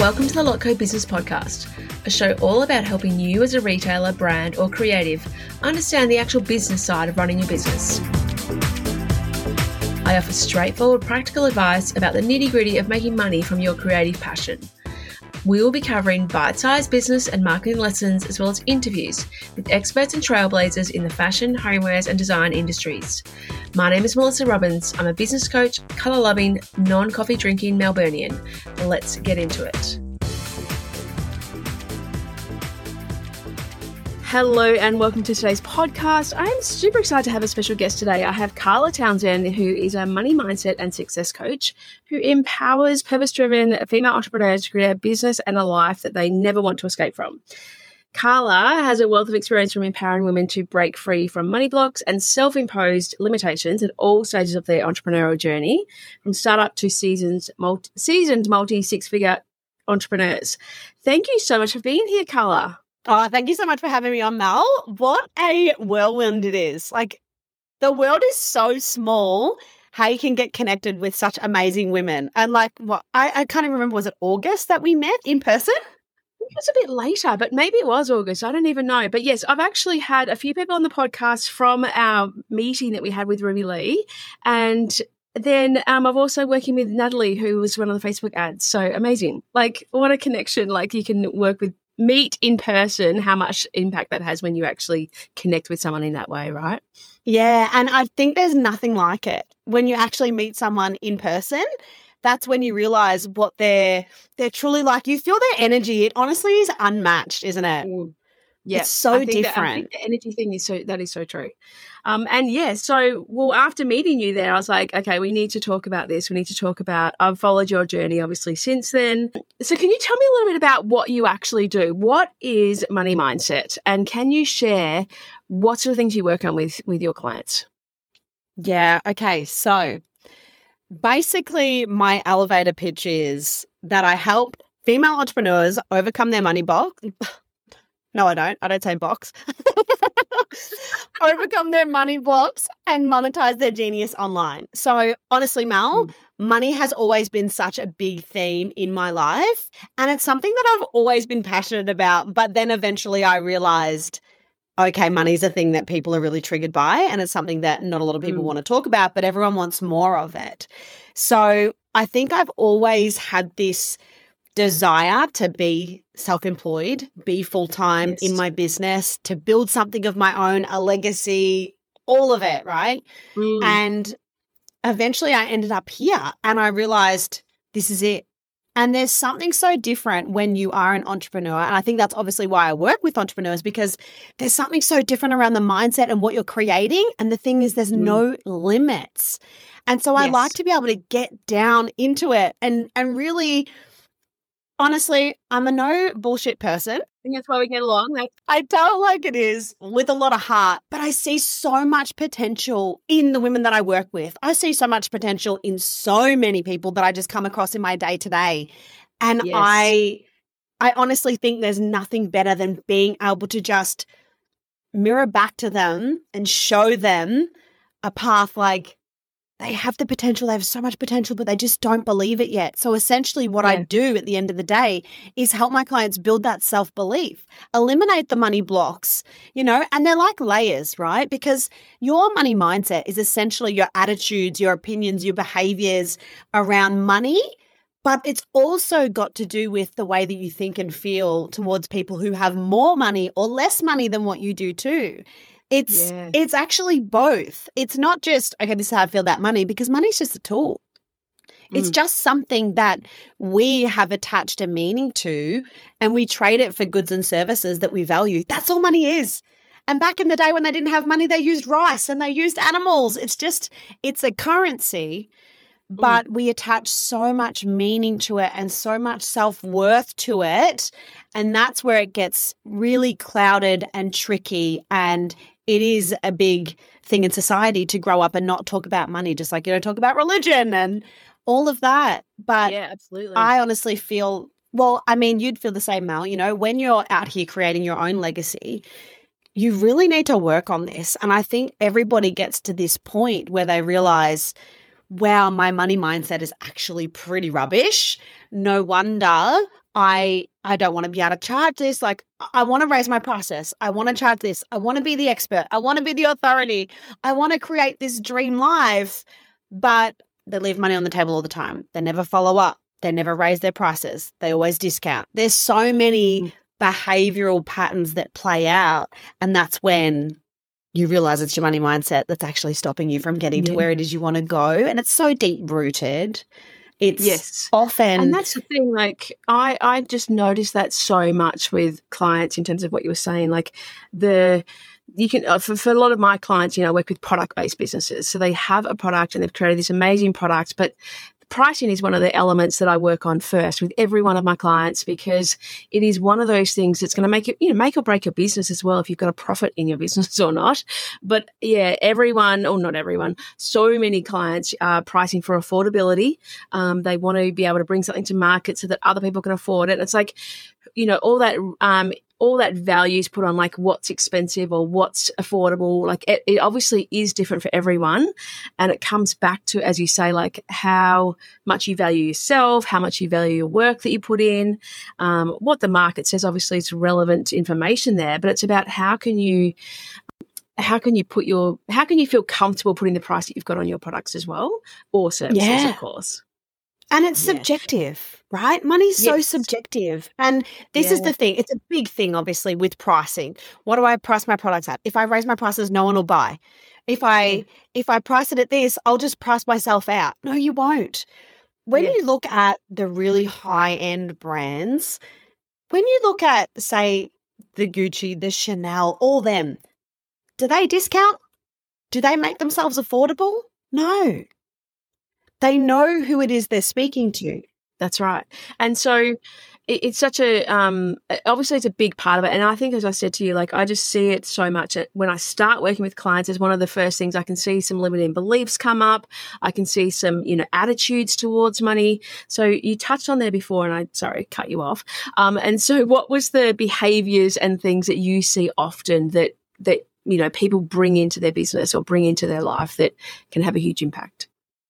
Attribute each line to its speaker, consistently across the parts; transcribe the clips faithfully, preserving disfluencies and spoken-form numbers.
Speaker 1: Welcome to the Lotco Business Podcast, a show all about helping you as a retailer, brand, or creative understand the actual business side of running your business. I offer straightforward, practical advice about the nitty-gritty of making money from your creative passion. We will be covering bite-sized business and marketing lessons, as well as interviews with experts and trailblazers in the fashion, homewares, and design industries. My name is Melissa Robbins. I'm a business coach, colour-loving, non-coffee drinking Melburnian. Let's get into it. Hello and welcome to today's podcast. I'm super excited to have a special guest today. I have Carla Townsend, who is a money mindset and success coach who empowers purpose-driven female entrepreneurs to create a business and a life that they never want to escape from. Carla has a wealth of experience from empowering women to break free from money blocks and self-imposed limitations at all stages of their entrepreneurial journey, from startup to seasoned multi, seasoned multi six-figure entrepreneurs. Thank you so much for being here, Carla.
Speaker 2: Oh, thank you so much for having me on, Mel. What a whirlwind it is. Like, the world is so small, how you can get connected with such amazing women. And like, what I, I can't even remember, was it August that we met in person?
Speaker 1: It was a bit later, but maybe it was August. I don't even know. But yes, I've actually had a few people on the podcast from our meeting that we had with Ruby Lee. And then um, I've also working with Natalie, who was one of the Facebook ads. So amazing. Like, what a connection. Like, you can work with meet in person, how much impact that has when you actually connect with someone in that way, right?
Speaker 2: Yeah, and I think there's nothing like it. When you actually meet someone in person, that's when you realize what they're they're truly like. You feel their energy. It honestly is unmatched, isn't it?
Speaker 1: Mm. Yeah,
Speaker 2: it's so
Speaker 1: I think
Speaker 2: different.
Speaker 1: That, I think the energy thing is so that is so true. Um, and yeah, so well, after meeting you there, I was like, okay, we need to talk about this. We need to talk about. I've followed your journey, obviously, since then. So, can you tell me a little bit about what you actually do? What is money mindset, and can you share what sort of things you work on with with your clients?
Speaker 2: Yeah. Okay. So, basically, my elevator pitch is that I help female entrepreneurs overcome their money block. No, I don't. I don't say box. Overcome their money blocks and monetize their genius online. So honestly, Mel, mm. money has always been such a big theme in my life. And it's something that I've always been passionate about. But then eventually I realized, okay, money's a thing that people are really triggered by. And it's something that not a lot of people mm. want to talk about, but everyone wants more of it. So I think I've always had this desire to be self-employed, be full-time yes. in my business, to build something of my own, a legacy, all of it, right? Mm. And eventually I ended up here and I realized this is it. And there's something so different when you are an entrepreneur. And I think that's obviously why I work with entrepreneurs, because there's something so different around the mindset and what you're creating. And the thing is, there's mm. no limits. And so yes. I like to be able to get down into it and and really – honestly, I'm a no bullshit person.
Speaker 1: I think that's why we get along. Like,
Speaker 2: I tell it like it is with a lot of heart, but I see so much potential in the women that I work with. I see so much potential in so many people that I just come across in my day to day. And yes. I, I honestly think there's nothing better than being able to just mirror back to them and show them a path like, they have the potential, they have so much potential, but they just don't believe it yet. So essentially what yeah. I do at the end of the day is help my clients build that self-belief, eliminate the money blocks, you know, and they're like layers, right? Because your money mindset is essentially your attitudes, your opinions, your behaviors around money, but it's also got to do with the way that you think and feel towards people who have more money or less money than what you do too. It's yeah. it's actually both. It's not just, okay, this is how I feel about money, because money's just a tool. Mm. It's just something that we have attached a meaning to and we trade it for goods and services that we value. That's all money is. And back in the day when they didn't have money, they used rice and they used animals. It's just, it's a currency, but mm. we attach so much meaning to it and so much self-worth to it. And that's where it gets really clouded and tricky, and it is a big thing in society to grow up and not talk about money, just like you don't talk about religion and all of that. But
Speaker 1: yeah, absolutely.
Speaker 2: I honestly feel, well, I mean, you'd feel the same, Mel, you know, when you're out here creating your own legacy, you really need to work on this. And I think everybody gets to this point where they realize, wow, my money mindset is actually pretty rubbish. No wonder I I don't want to be able to charge this. Like, I want to raise my prices. I want to charge this. I want to be the expert. I want to be the authority. I want to create this dream life. But they leave money on the table all the time. They never follow up. They never raise their prices. They always discount. There's so many behavioral patterns that play out. And that's when you realize it's your money mindset that's actually stopping you from getting yeah. to where it is you want to go. And it's so deep rooted. It's
Speaker 1: yes.
Speaker 2: often.
Speaker 1: And that's the thing, like I, I just noticed that so much with clients in terms of what you were saying, like the, you can, uh, for, for a lot of my clients, you know, I work with product-based businesses. So they have a product and they've created this amazing product, but pricing is one of the elements that I work on first with every one of my clients, because it is one of those things that's going to make it, you know, make or break your business as well, if you've got a profit in your business or not. But yeah, everyone, or not everyone, so many clients are pricing for affordability. Um, they want to be able to bring something to market so that other people can afford it. It's like, you know, all that, um, all that value is put on like what's expensive or what's affordable. Like it, it obviously is different for everyone. And it comes back to, as you say, like how much you value yourself, how much you value your work that you put in, um, what the market says. Obviously it's relevant information there, but it's about how can you, how can you put your, how can you feel comfortable putting the price that you've got on your products as well, or services,
Speaker 2: yeah.
Speaker 1: of course.
Speaker 2: And it's yeah. subjective, right? Money's so yes. subjective. And this yeah. is the thing. It's a big thing, obviously, with pricing. What do I price my products at? If I raise my prices, no one will buy. If I yeah. if I price it at this, I'll just price myself out. No, you won't. When yes. you look at the really high-end brands, when you look at, say, the Gucci, the Chanel, all them, do they discount? Do they make themselves affordable? No. They know who it is they're speaking to.
Speaker 1: That's right. And so it, it's such a, um, obviously it's a big part of it. And I think, as I said to you, like I just see it so much when I start working with clients as one of the first things. I can see some limiting beliefs come up. I can see some, you know, attitudes towards money. So you touched on there before, and I, sorry, cut you off. Um, and so what was the behaviors and things that you see often that, that, you know, people bring into their business or bring into their life that can have a huge impact?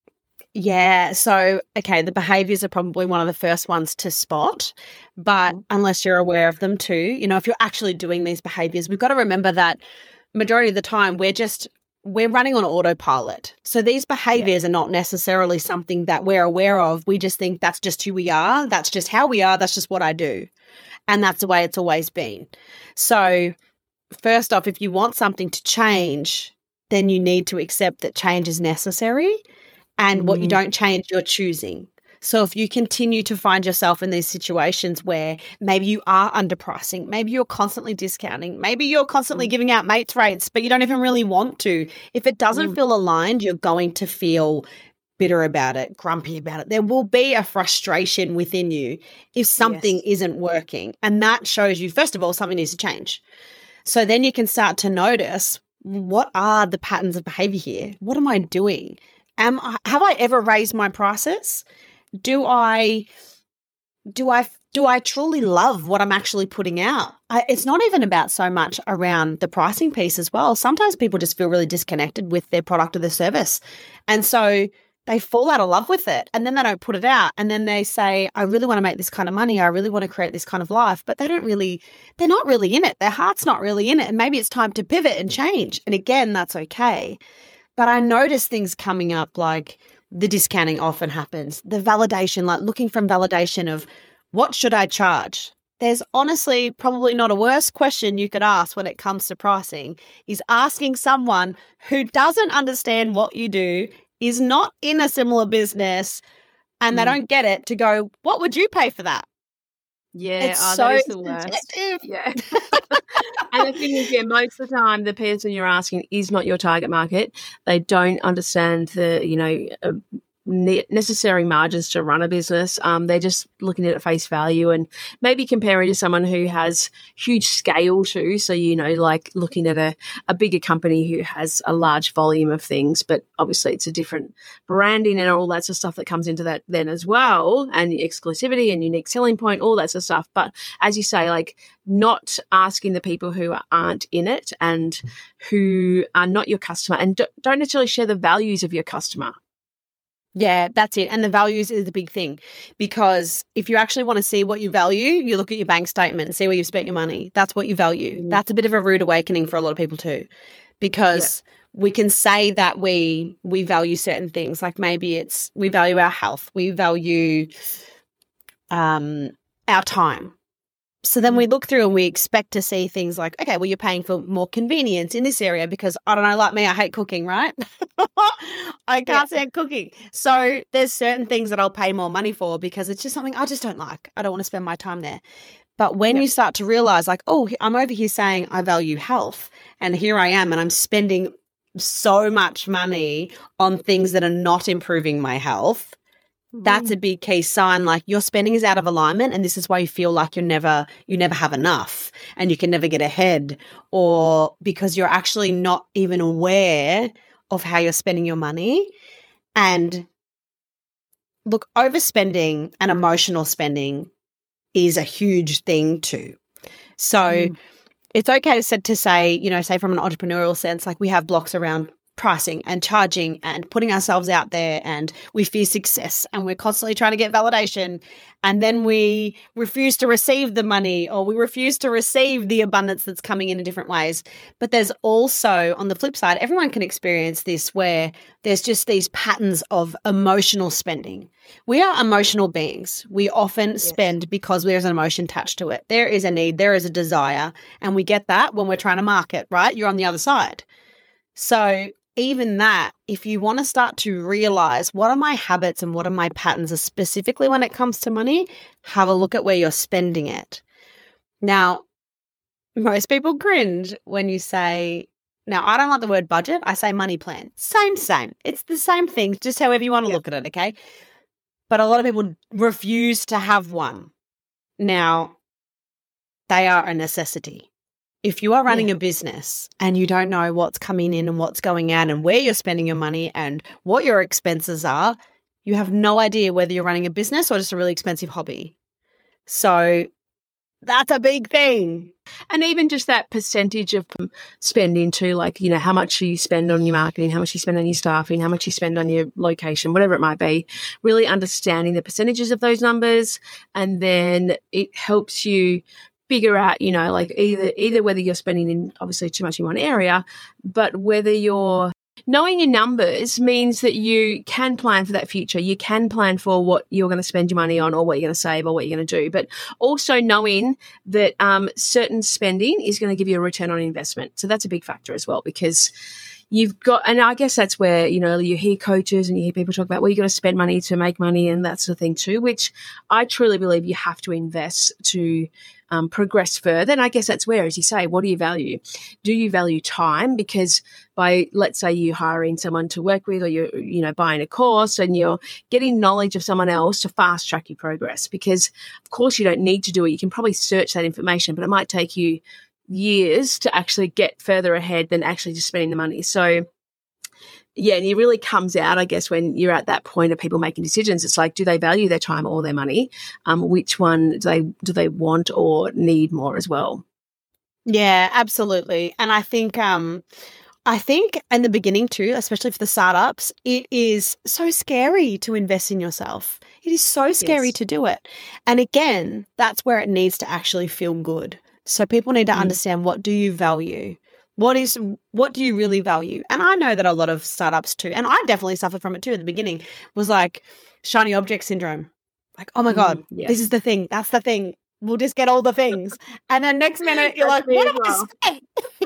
Speaker 2: Yeah. So, okay, the behaviors are probably one of the first ones to spot, but unless you're aware of them too, you know, if you're actually doing these behaviors, we've got to remember that majority of the time we're just, we're running on autopilot. So these behaviors yeah. are not necessarily something that we're aware of. We just think that's just who we are. That's just how we are. That's just what I do. And that's the way it's always been. So first off, if you want something to change, then you need to accept that change is necessary. And mm-hmm. what you don't change, you're choosing. So if you continue to find yourself in these situations where maybe you are underpricing, maybe you're constantly discounting, maybe you're constantly mm-hmm. giving out mates rates, but you don't even really want to. If it doesn't mm-hmm. feel aligned, you're going to feel bitter about it, grumpy about it. There will be a frustration within you if something yes. isn't working. And that shows you, first of all, something needs to change. So then you can start to notice, what are the patterns of behavior here? What am I doing? Am I, have I ever raised my prices? Do I, do I, do I truly love what I'm actually putting out? I, it's not even about so much around the pricing piece as well. Sometimes people just feel really disconnected with their product or their service. And so they fall out of love with it, and then they don't put it out. And then they say, I really want to make this kind of money. I really want to create this kind of life, but they don't really, they're not really in it. Their heart's not really in it. And maybe it's time to pivot and change. And again, that's okay. But I notice things coming up, like the discounting often happens, the validation, like looking from validation of what should I charge? There's honestly probably not a worse question you could ask when it comes to pricing, is asking someone who doesn't understand what you do, is not in a similar business, and mm. they don't get it, to go, what would you pay for that?
Speaker 1: Yeah,
Speaker 2: it's
Speaker 1: oh,
Speaker 2: so
Speaker 1: that is the worst. Yeah. And the thing is, yeah, most of the time the person you're asking is not your target market. They don't understand the, you know, uh, necessary margins to run a business. Um, they're just looking at it face value and maybe comparing to someone who has huge scale too. So, you know, like looking at a, a bigger company who has a large volume of things, but obviously it's a different branding and all that sort of stuff that comes into that then as well, and exclusivity and unique selling point, all that sort of stuff. But as you say, like not asking the people who aren't in it and who are not your customer and don't necessarily share the values of your customer.
Speaker 2: Yeah, that's it. And the values is the big thing, because if you actually want to see what you value, you look at your bank statement and see where you've spent your money. That's what you value. Mm-hmm. That's a bit of a rude awakening for a lot of people too, because yeah. we can say that we we value certain things. Like maybe it's we value our health, we value um, our time. So then we look through and we expect to see things like, okay, well, you're paying for more convenience in this area because, I don't know, like me, I hate cooking, right? I can't yeah. stand cooking. So there's certain things that I'll pay more money for because it's just something I just don't like. I don't want to spend my time there. But when yep. you start to realize like, oh, I'm over here saying I value health, and here I am and I'm spending so much money on things that are not improving my health, that's a big key sign, like your spending is out of alignment, and this is why you feel like you're never, you never have enough and you can never get ahead, or because you're actually not even aware of how you're spending your money. And look, overspending and emotional spending is a huge thing too. So mm. it's okay to, to say, you know, say from an entrepreneurial sense, like we have blocks around pricing and charging and putting ourselves out there, and we fear success and we're constantly trying to get validation, and then we refuse to receive the money, or we refuse to receive the abundance that's coming in in different ways. But there's also, on the flip side, everyone can experience this, where there's just these patterns of emotional spending. We are emotional beings. We often yes. spend because there's an emotion attached to it. There is a need, there is a desire, and we get that when we're trying to market, right? You're on the other side. So even that, if you want to start to realize what are my habits and what are my patterns, specifically when it comes to money, have a look at where you're spending it. Now, most people cringe when you say, now I don't like the word budget, I say money plan. Same, same. It's the same thing, just however you want to yeah. look at it, okay? But a lot of people refuse to have one. Now, they are a necessity. If you are running yeah. a business and you don't know what's coming in and what's going out and where you're spending your money and what your expenses are, you have no idea whether you're running a business or just a really expensive hobby. So that's a big thing.
Speaker 1: And even just that percentage of spending too, like, you know, how much you spend on your marketing, how much you spend on your staffing, how much you spend on your location, whatever it might be, really understanding the percentages of those numbers. And then it helps you figure out, you know, like either either whether you're spending in obviously too much in one area, but whether you're knowing your numbers means that you can plan for that future. You can plan for what you're going to spend your money on, or what you're going to save, or what you're going to do. But also knowing that um, certain spending is going to give you a return on investment. So that's a big factor as well, because you've got, and I guess that's where, you know, you hear coaches and you hear people talk about, well, you've got to spend money to make money and that sort of thing too, which I truly believe you have to invest to um, progress further. And I guess that's where, as you say, what do you value? Do you value time? Because by, let's say you hiring someone to work with, or you're, you know, buying a course and you're getting knowledge of someone else to fast track your progress, because of course you don't need to do it. You can probably search that information, but it might take you years to actually get further ahead than actually just spending the money. So yeah, and it really comes out, I guess, when you're at that point of people making decisions. It's like, do they value their time or their money? Um, which one do they do they want or need more as well?
Speaker 2: Yeah, absolutely. And I think um I think in the beginning too, especially for the startups, it is so scary to invest in yourself. It is so scary yes. to do it. And again, that's where it needs to actually feel good. So people need to mm. understand, what do you value? What is, what do you really value? And I know that a lot of startups too, and I definitely suffered from it too at the beginning, was like shiny object syndrome. Like, oh my God, mm, yes. this is the thing. That's the thing. We'll just get all the things. And then next minute you're like, what am I saying?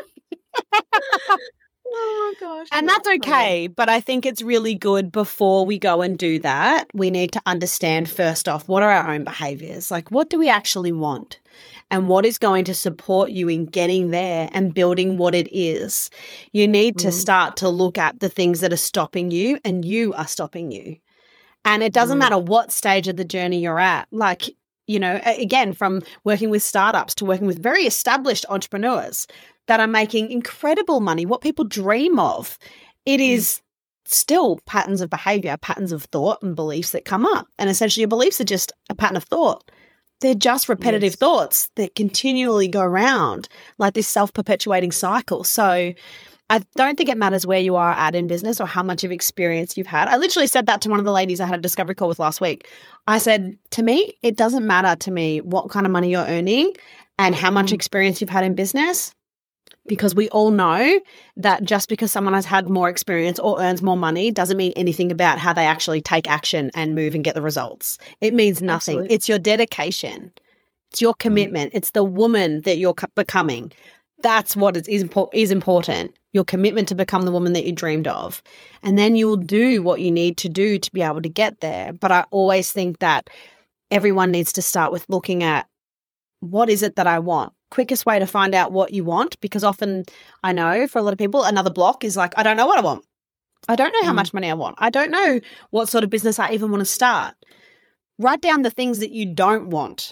Speaker 1: Oh my gosh.
Speaker 2: And that's okay. But I think it's really good, before we go and do that, we need to understand first off, what are our own behaviors? Like, what do we actually want? And what is going to support you in getting there and building what it is? You need to mm. start to look at the things that are stopping you, and you are stopping you. And it doesn't mm. matter what stage of the journey you're at. Like, you know, again, from working with startups to working with very established entrepreneurs that are making incredible money, what people dream of, it mm. is still patterns of behavior, patterns of thought and beliefs that come up. And essentially your beliefs are just a pattern of thought. They're just repetitive yes. thoughts that continually go around, like this self-perpetuating cycle. So I don't think it matters where you are at in business or how much of experience you've had. I literally said that to one of the ladies I had a discovery call with last week. I said, to me, it doesn't matter to me what kind of money you're earning and how much experience you've had in business, because we all know that just because someone has had more experience or earns more money doesn't mean anything about how they actually take action and move and get the results. It means nothing.
Speaker 1: Absolutely.
Speaker 2: It's your dedication. It's your commitment. It's the woman that you're becoming. That's what is, is, impo- is important. Your commitment to become the woman that you dreamed of. And then you will do what you need to do to be able to get there. But I always think that everyone needs to start with looking at, what is it that I want? Quickest way to find out what you want, because often I know for a lot of people, another block is like, I don't know what I want. I don't know how
Speaker 1: Mm.
Speaker 2: much money I want. I don't know what sort of business I even want to start. Write down the things that you don't want.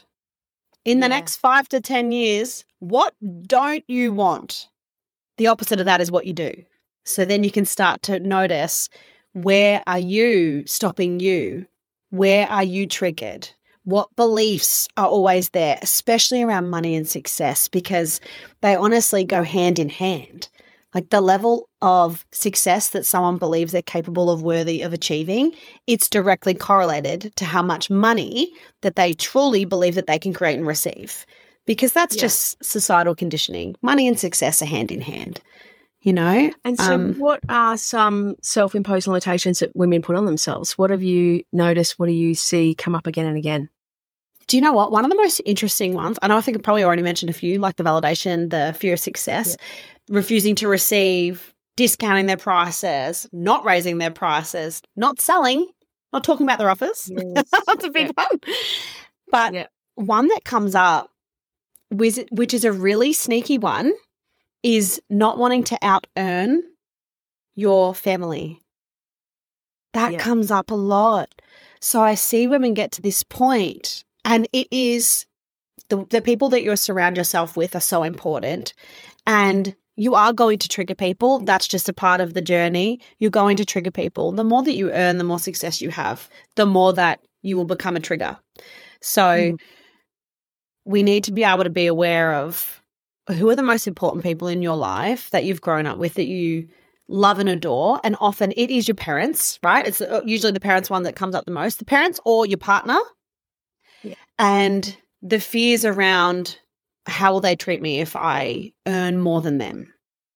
Speaker 2: In the
Speaker 1: Yeah.
Speaker 2: next five to ten years, what don't you want? The opposite of that is what you do. So then you can start to notice, where are you stopping you? Where are you triggered? What beliefs are always there, especially around money and success, because they honestly go hand in hand. Like the level of success that someone believes they're capable of, worthy of achieving, it's directly correlated to how much money that they truly believe that they can create and receive. Because that's
Speaker 1: Yeah.
Speaker 2: just societal conditioning. Money and success are hand in hand, you know?
Speaker 1: And so,
Speaker 2: Um,
Speaker 1: what are some self-imposed limitations that women put on themselves? What have you noticed? What do you see come up again and again?
Speaker 2: Do you know what? One of the most interesting ones, I know I think I probably already mentioned a few, like the validation, the fear of success, refusing to receive, discounting their prices, not raising their prices, not selling, not talking about their offers.
Speaker 1: Yes.
Speaker 2: That's a big
Speaker 1: Yeah.
Speaker 2: one. But
Speaker 1: Yeah.
Speaker 2: one that comes up, which which is a really sneaky one, is not wanting to out-earn your family. That
Speaker 1: Yeah.
Speaker 2: comes up a lot. So I see women get to this point, and it is the, the people that you surround yourself with are so important. And you are going to trigger people. That's just a part of the journey. You're going to trigger people. The more that you earn, the more success you have, the more that you will become a trigger. So
Speaker 1: Mm.
Speaker 2: we need to be able to be aware of who are the most important people in your life that you've grown up with, that you love and adore. And often it is your parents, right? It's usually the parents one that comes up the most, the parents or your partner.
Speaker 1: Yeah.
Speaker 2: And the fears around, how will they treat me if I earn more than them?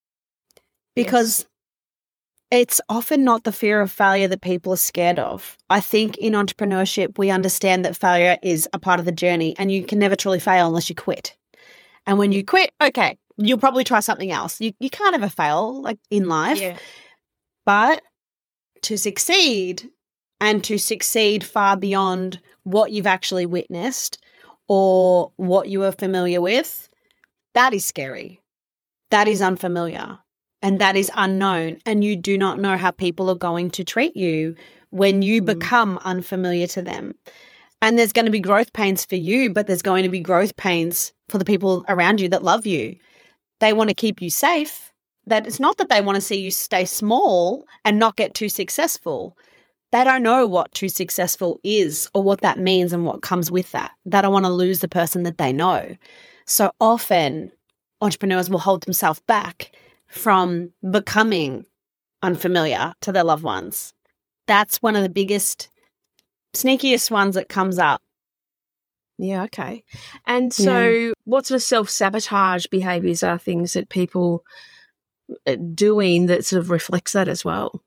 Speaker 2: Because it's often not the fear of failure that people are scared of. I think in entrepreneurship, we understand that failure is a part of the journey, and you can never truly fail unless you quit. And when you quit, okay, you'll probably try something else. You you can't ever fail, like in life.
Speaker 1: Yeah.
Speaker 2: But to succeed, and to succeed far beyond what you've actually witnessed or what you are familiar with, that is scary. That is unfamiliar. And that is unknown. And you do not know how people are going to treat you when you
Speaker 1: Mm.
Speaker 2: become unfamiliar to them. And there's going to be growth pains for you, but there's going to be growth pains for the people around you that love you. They want to keep you safe. That it's not that they want to see you stay small and not get too successful. They don't know what too successful is or what that means and what comes with that. They don't want to lose the person that they know. So often entrepreneurs will hold themselves back from becoming unfamiliar to their loved ones. That's one of the biggest, sneakiest ones that comes up.
Speaker 1: Yeah, okay. And so what sort of self-sabotage behaviours are things that people are doing that sort of reflects that as well?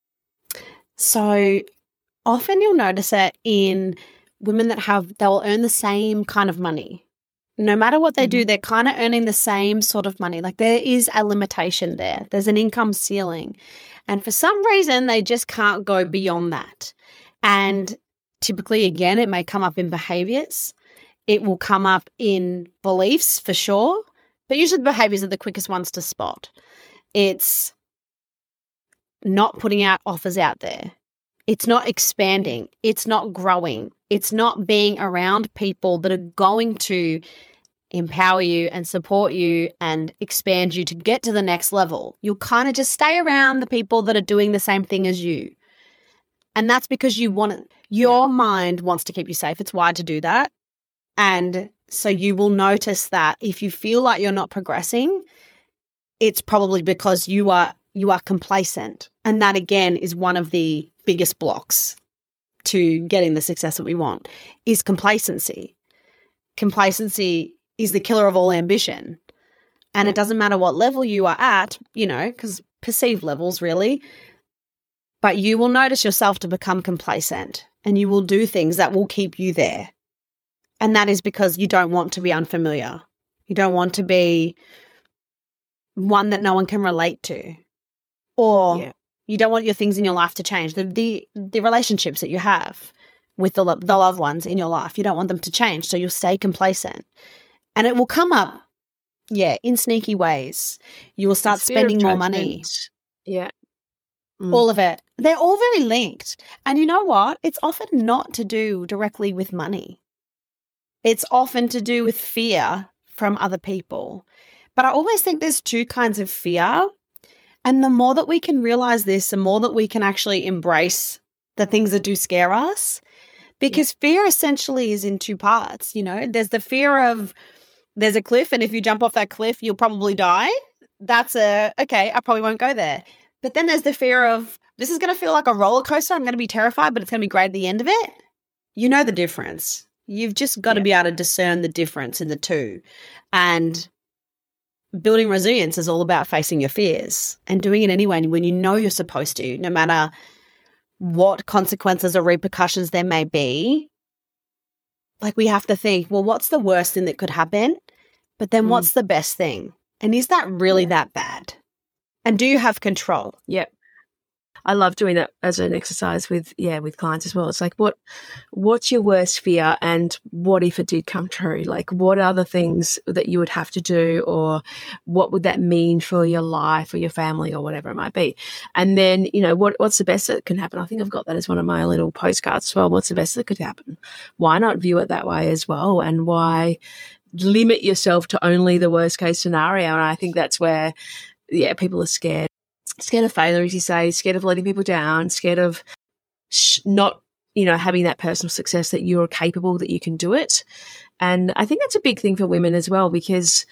Speaker 2: So often you'll notice it in women that have, they'll earn the same kind of money. No matter what they do, they're kind of earning the same sort of money. Like there is a limitation there. There's an income ceiling. And for some reason, they just can't go beyond that. And typically, again, it may come up in behaviors. It will come up in beliefs for sure. But usually the behaviors are the quickest ones to spot. It's not putting out offers out there. It's not expanding. It's not growing. It's not being around people that are going to empower you and support you and expand you to get to the next level. You'll kind of just stay around the people that are doing the same thing as you. And that's because you want it. Your mind wants to keep you safe. It's wired to do that. And so you will notice that if you feel like you're not progressing, it's probably because you are you are complacent. And that, again, is one of the biggest blocks to getting the success that we want, is complacency. Complacency is the killer of all ambition. And it doesn't matter what level you are at, you know, because perceived levels really, but you will notice yourself to become complacent and you will do things that will keep you there. And that is because you don't want to be unfamiliar. You don't want to be one that no one can relate to, or yeah. you don't want your things in your life to change. The the, the relationships that you have with the, the loved ones in your life, you don't want them to change, so you'll stay complacent. And it will come up, yeah, in sneaky ways. You will start spending more money.
Speaker 1: Yeah.
Speaker 2: Mm. All of it. They're all very linked. And you know what? It's often not to do directly with money. It's often to do with fear from other people. But I always think there's two kinds of fear. And the more that we can realize this, the more that we can actually embrace the things that do scare us. Because yeah. fear essentially is in two parts, you know. There's the fear of there's a cliff, and if you jump off that cliff, you'll probably die. That's a, okay, I probably won't go there. But then there's the fear of this is going to feel like a roller coaster. I'm going to be terrified, but it's going to be great at the end of it. You know the difference. You've just got yeah. to be able to discern the difference in the two. And building resilience is all about facing your fears and doing it anyway when you know you're supposed to, no matter what consequences or repercussions there may be. Like, we have to think, well, what's the worst thing that could happen? But then mm. what's the best thing? And is that really yeah. that bad? And do you have control?
Speaker 1: Yep. I love doing that as an exercise with, yeah, with clients as well. It's like, what, what's your worst fear, and what if it did come true? Like, what are the things that you would have to do, or what would that mean for your life or your family or whatever it might be? And then, you know, what, what's the best that can happen? I think I've got that as one of my little postcards as well. What's the best that could happen? Why not view it that way as well? And why limit yourself to only the worst case scenario? And I think that's where, yeah, people are scared. Scared of failure, as you say, scared of letting people down, scared of sh- not, you know, having that personal success that you're capable, that you can do it. And I think that's a big thing for women as well, because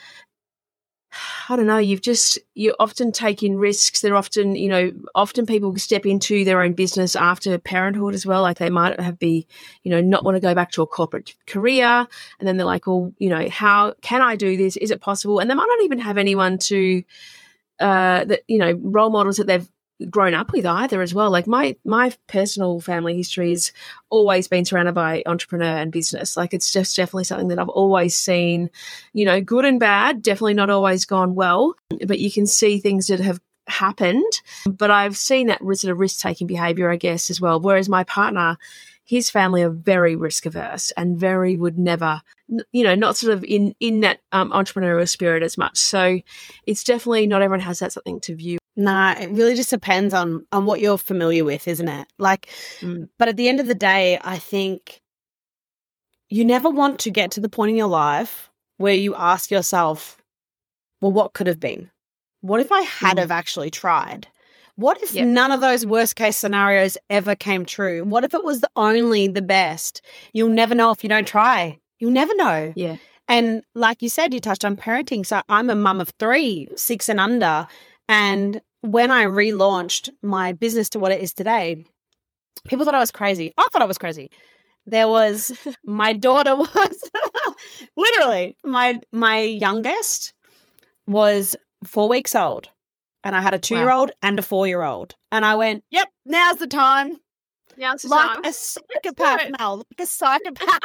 Speaker 1: I don't know, you've just, you're often taking risks. They're often, you know, often people step into their own business after parenthood as well. Like, they might have be, you know, not want to go back to a corporate career. And then they're like, well, you know, how can I do this? Is it possible? And they might not even have anyone to, Uh, that, you know, role models that they've grown up with either as well. Like, my my personal family history has always been surrounded by entrepreneur and business. Like, it's just definitely something that I've always seen, you know, good and bad, definitely not always gone well, but you can see things that have happened. But I've seen that sort of risk-taking behaviour, I guess, as well. Whereas my partner, his family are very risk averse and very would never, you know, not sort of in, in that um, entrepreneurial spirit as much. So it's definitely not everyone has that something to view.
Speaker 2: Nah, it really just depends on, on what you're familiar with, isn't it? Like, mm. but at the end of the day, I think you never want to get to the point in your life where you ask yourself, well, what could have been? What if I had mm. have actually tried? What if yep. none of those worst case scenarios ever came true? What if it was the only the best? You'll never know if you don't try. You'll never know.
Speaker 1: Yeah.
Speaker 2: And like you said, you touched on parenting. So I'm a mum of three, six and under. And when I relaunched my business to what it is today, people thought I was crazy. I thought I was crazy. There was, my daughter was, literally, my my youngest was four weeks old. And I had a two-year-old wow. and a four-year-old. And I went, yep, now's the time.
Speaker 1: Now's the
Speaker 2: like
Speaker 1: time.
Speaker 2: a psychopath now. Like a psychopath.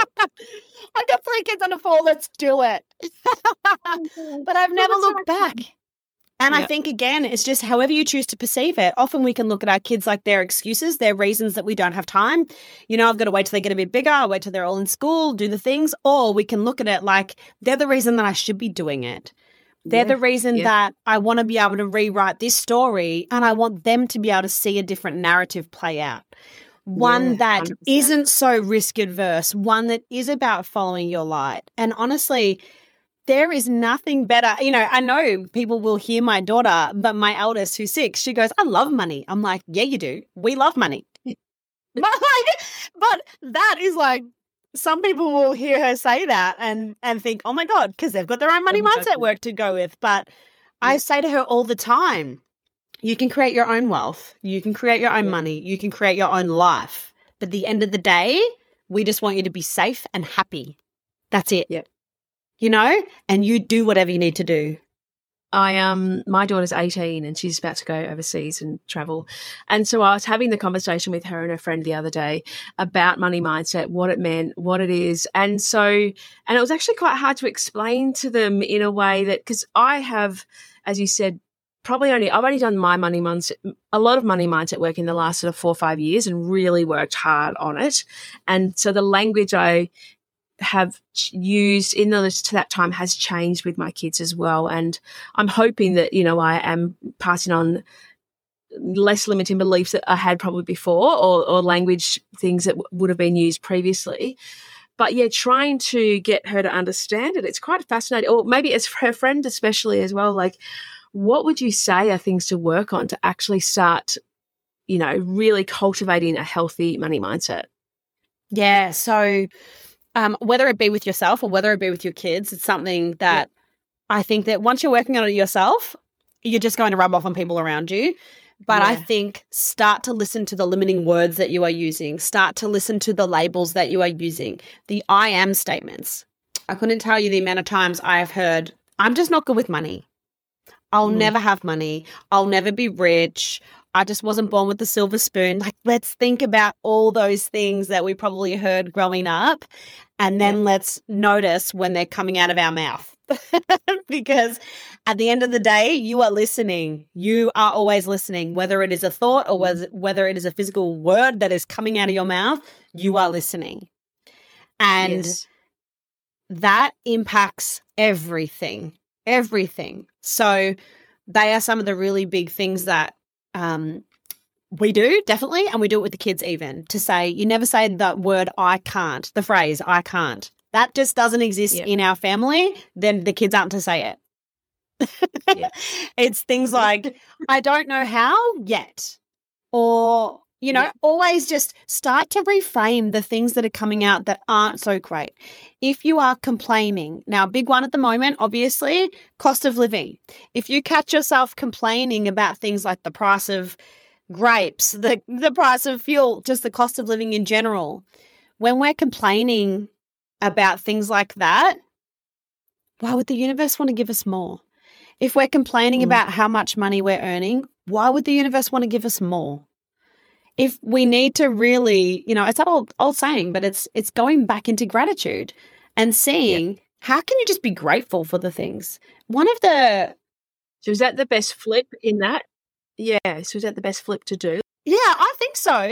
Speaker 2: I got three kids under four. Let's do it. But I've never well, looked back. And yep. I think, again, it's just however you choose to perceive it. Often we can look at our kids like they're excuses. They're reasons that we don't have time. You know, I've got to wait till they get a bit bigger. I'll wait till they're all in school, do the things. Or we can look at it like they're the reason that I should be doing it. They're yeah, the reason yeah. that I want to be able to rewrite this story, and I want them to be able to see a different narrative play out. One yeah, that one hundred percent. Isn't so risk adverse, one that is about following your light. And honestly, there is nothing better. You know, I know people will hear my daughter, but my eldest, who's six, she goes, I love money. I'm like, yeah, you do. We love money. but, like, but that is like, some people will hear her say that and, and think, oh, my God, because they've got their own money mindset work to go with. But I say to her all the time, you can create your own wealth. You can create your own
Speaker 1: Yeah.
Speaker 2: money. You can create your own life. But at the end of the day, we just want you to be safe and happy. That's it.
Speaker 1: Yep.
Speaker 2: You know, and you do whatever you need to do.
Speaker 1: I um my daughter's eighteen and she's about to go overseas and travel. And so I was having the conversation with her and her friend the other day about money mindset, what it meant, what it is. And so and it was actually quite hard to explain to them in a way that, because I have, as you said, probably only I've only done my money mindset a lot of money mindset work in the last sort of four or five years and really worked hard on it. And so the language I have used in the to that time has changed with my kids as well, and I'm hoping that, you know, I am passing on less limiting beliefs that I had probably before, or, or language things that w- would have been used previously. But yeah, trying to get her to understand it, it's quite fascinating. Or maybe as her friend especially as well, like, what would you say are things to work on to actually start, you know, really cultivating a healthy money mindset?
Speaker 2: Yeah, so Um, whether it be with yourself or whether it be with your kids, it's something that yeah. I think that once you're working on it yourself, you're just going to rub off on people around you. But yeah. I think start to listen to the limiting words that you are using. Start to listen to the labels that you are using. The I am statements. I couldn't tell you the amount of times I have heard, I'm just not good with money. I'll mm. never have money. I'll never be rich. I just wasn't born with the silver spoon. Like, let's think about all those things that we probably heard growing up, and then yeah. let's notice when they're coming out of our mouth. Because at the end of the day, you are listening. You are always listening, whether it is a thought or whether it is a physical word that is coming out of your mouth, you are listening. And yes. that impacts everything, everything. So they are some of the really big things that Um, we do, definitely, and we do it with the kids even, to say, you never say the word I can't, the phrase I can't. That just doesn't exist yep. in our family, then the kids aren't to say it. Yep. It's things like, I don't know how yet, or, you know, yep. always just start to reframe the things that are coming out that aren't so great. If you are complaining, now a big one at the moment, obviously, cost of living. If you catch yourself complaining about things like the price of grapes, the, the price of fuel, just the cost of living in general, when we're complaining about things like that, why would the universe want to give us more? If we're complaining mm. about how much money we're earning, why would the universe want to give us more? If we need to really, you know, it's that old, old saying, but it's it's going back into gratitude and seeing yep. how can you just be grateful for the things. One of the...
Speaker 1: So is that the best flip in that? Yeah, so is that the best flip to do?
Speaker 2: Yeah, I think so.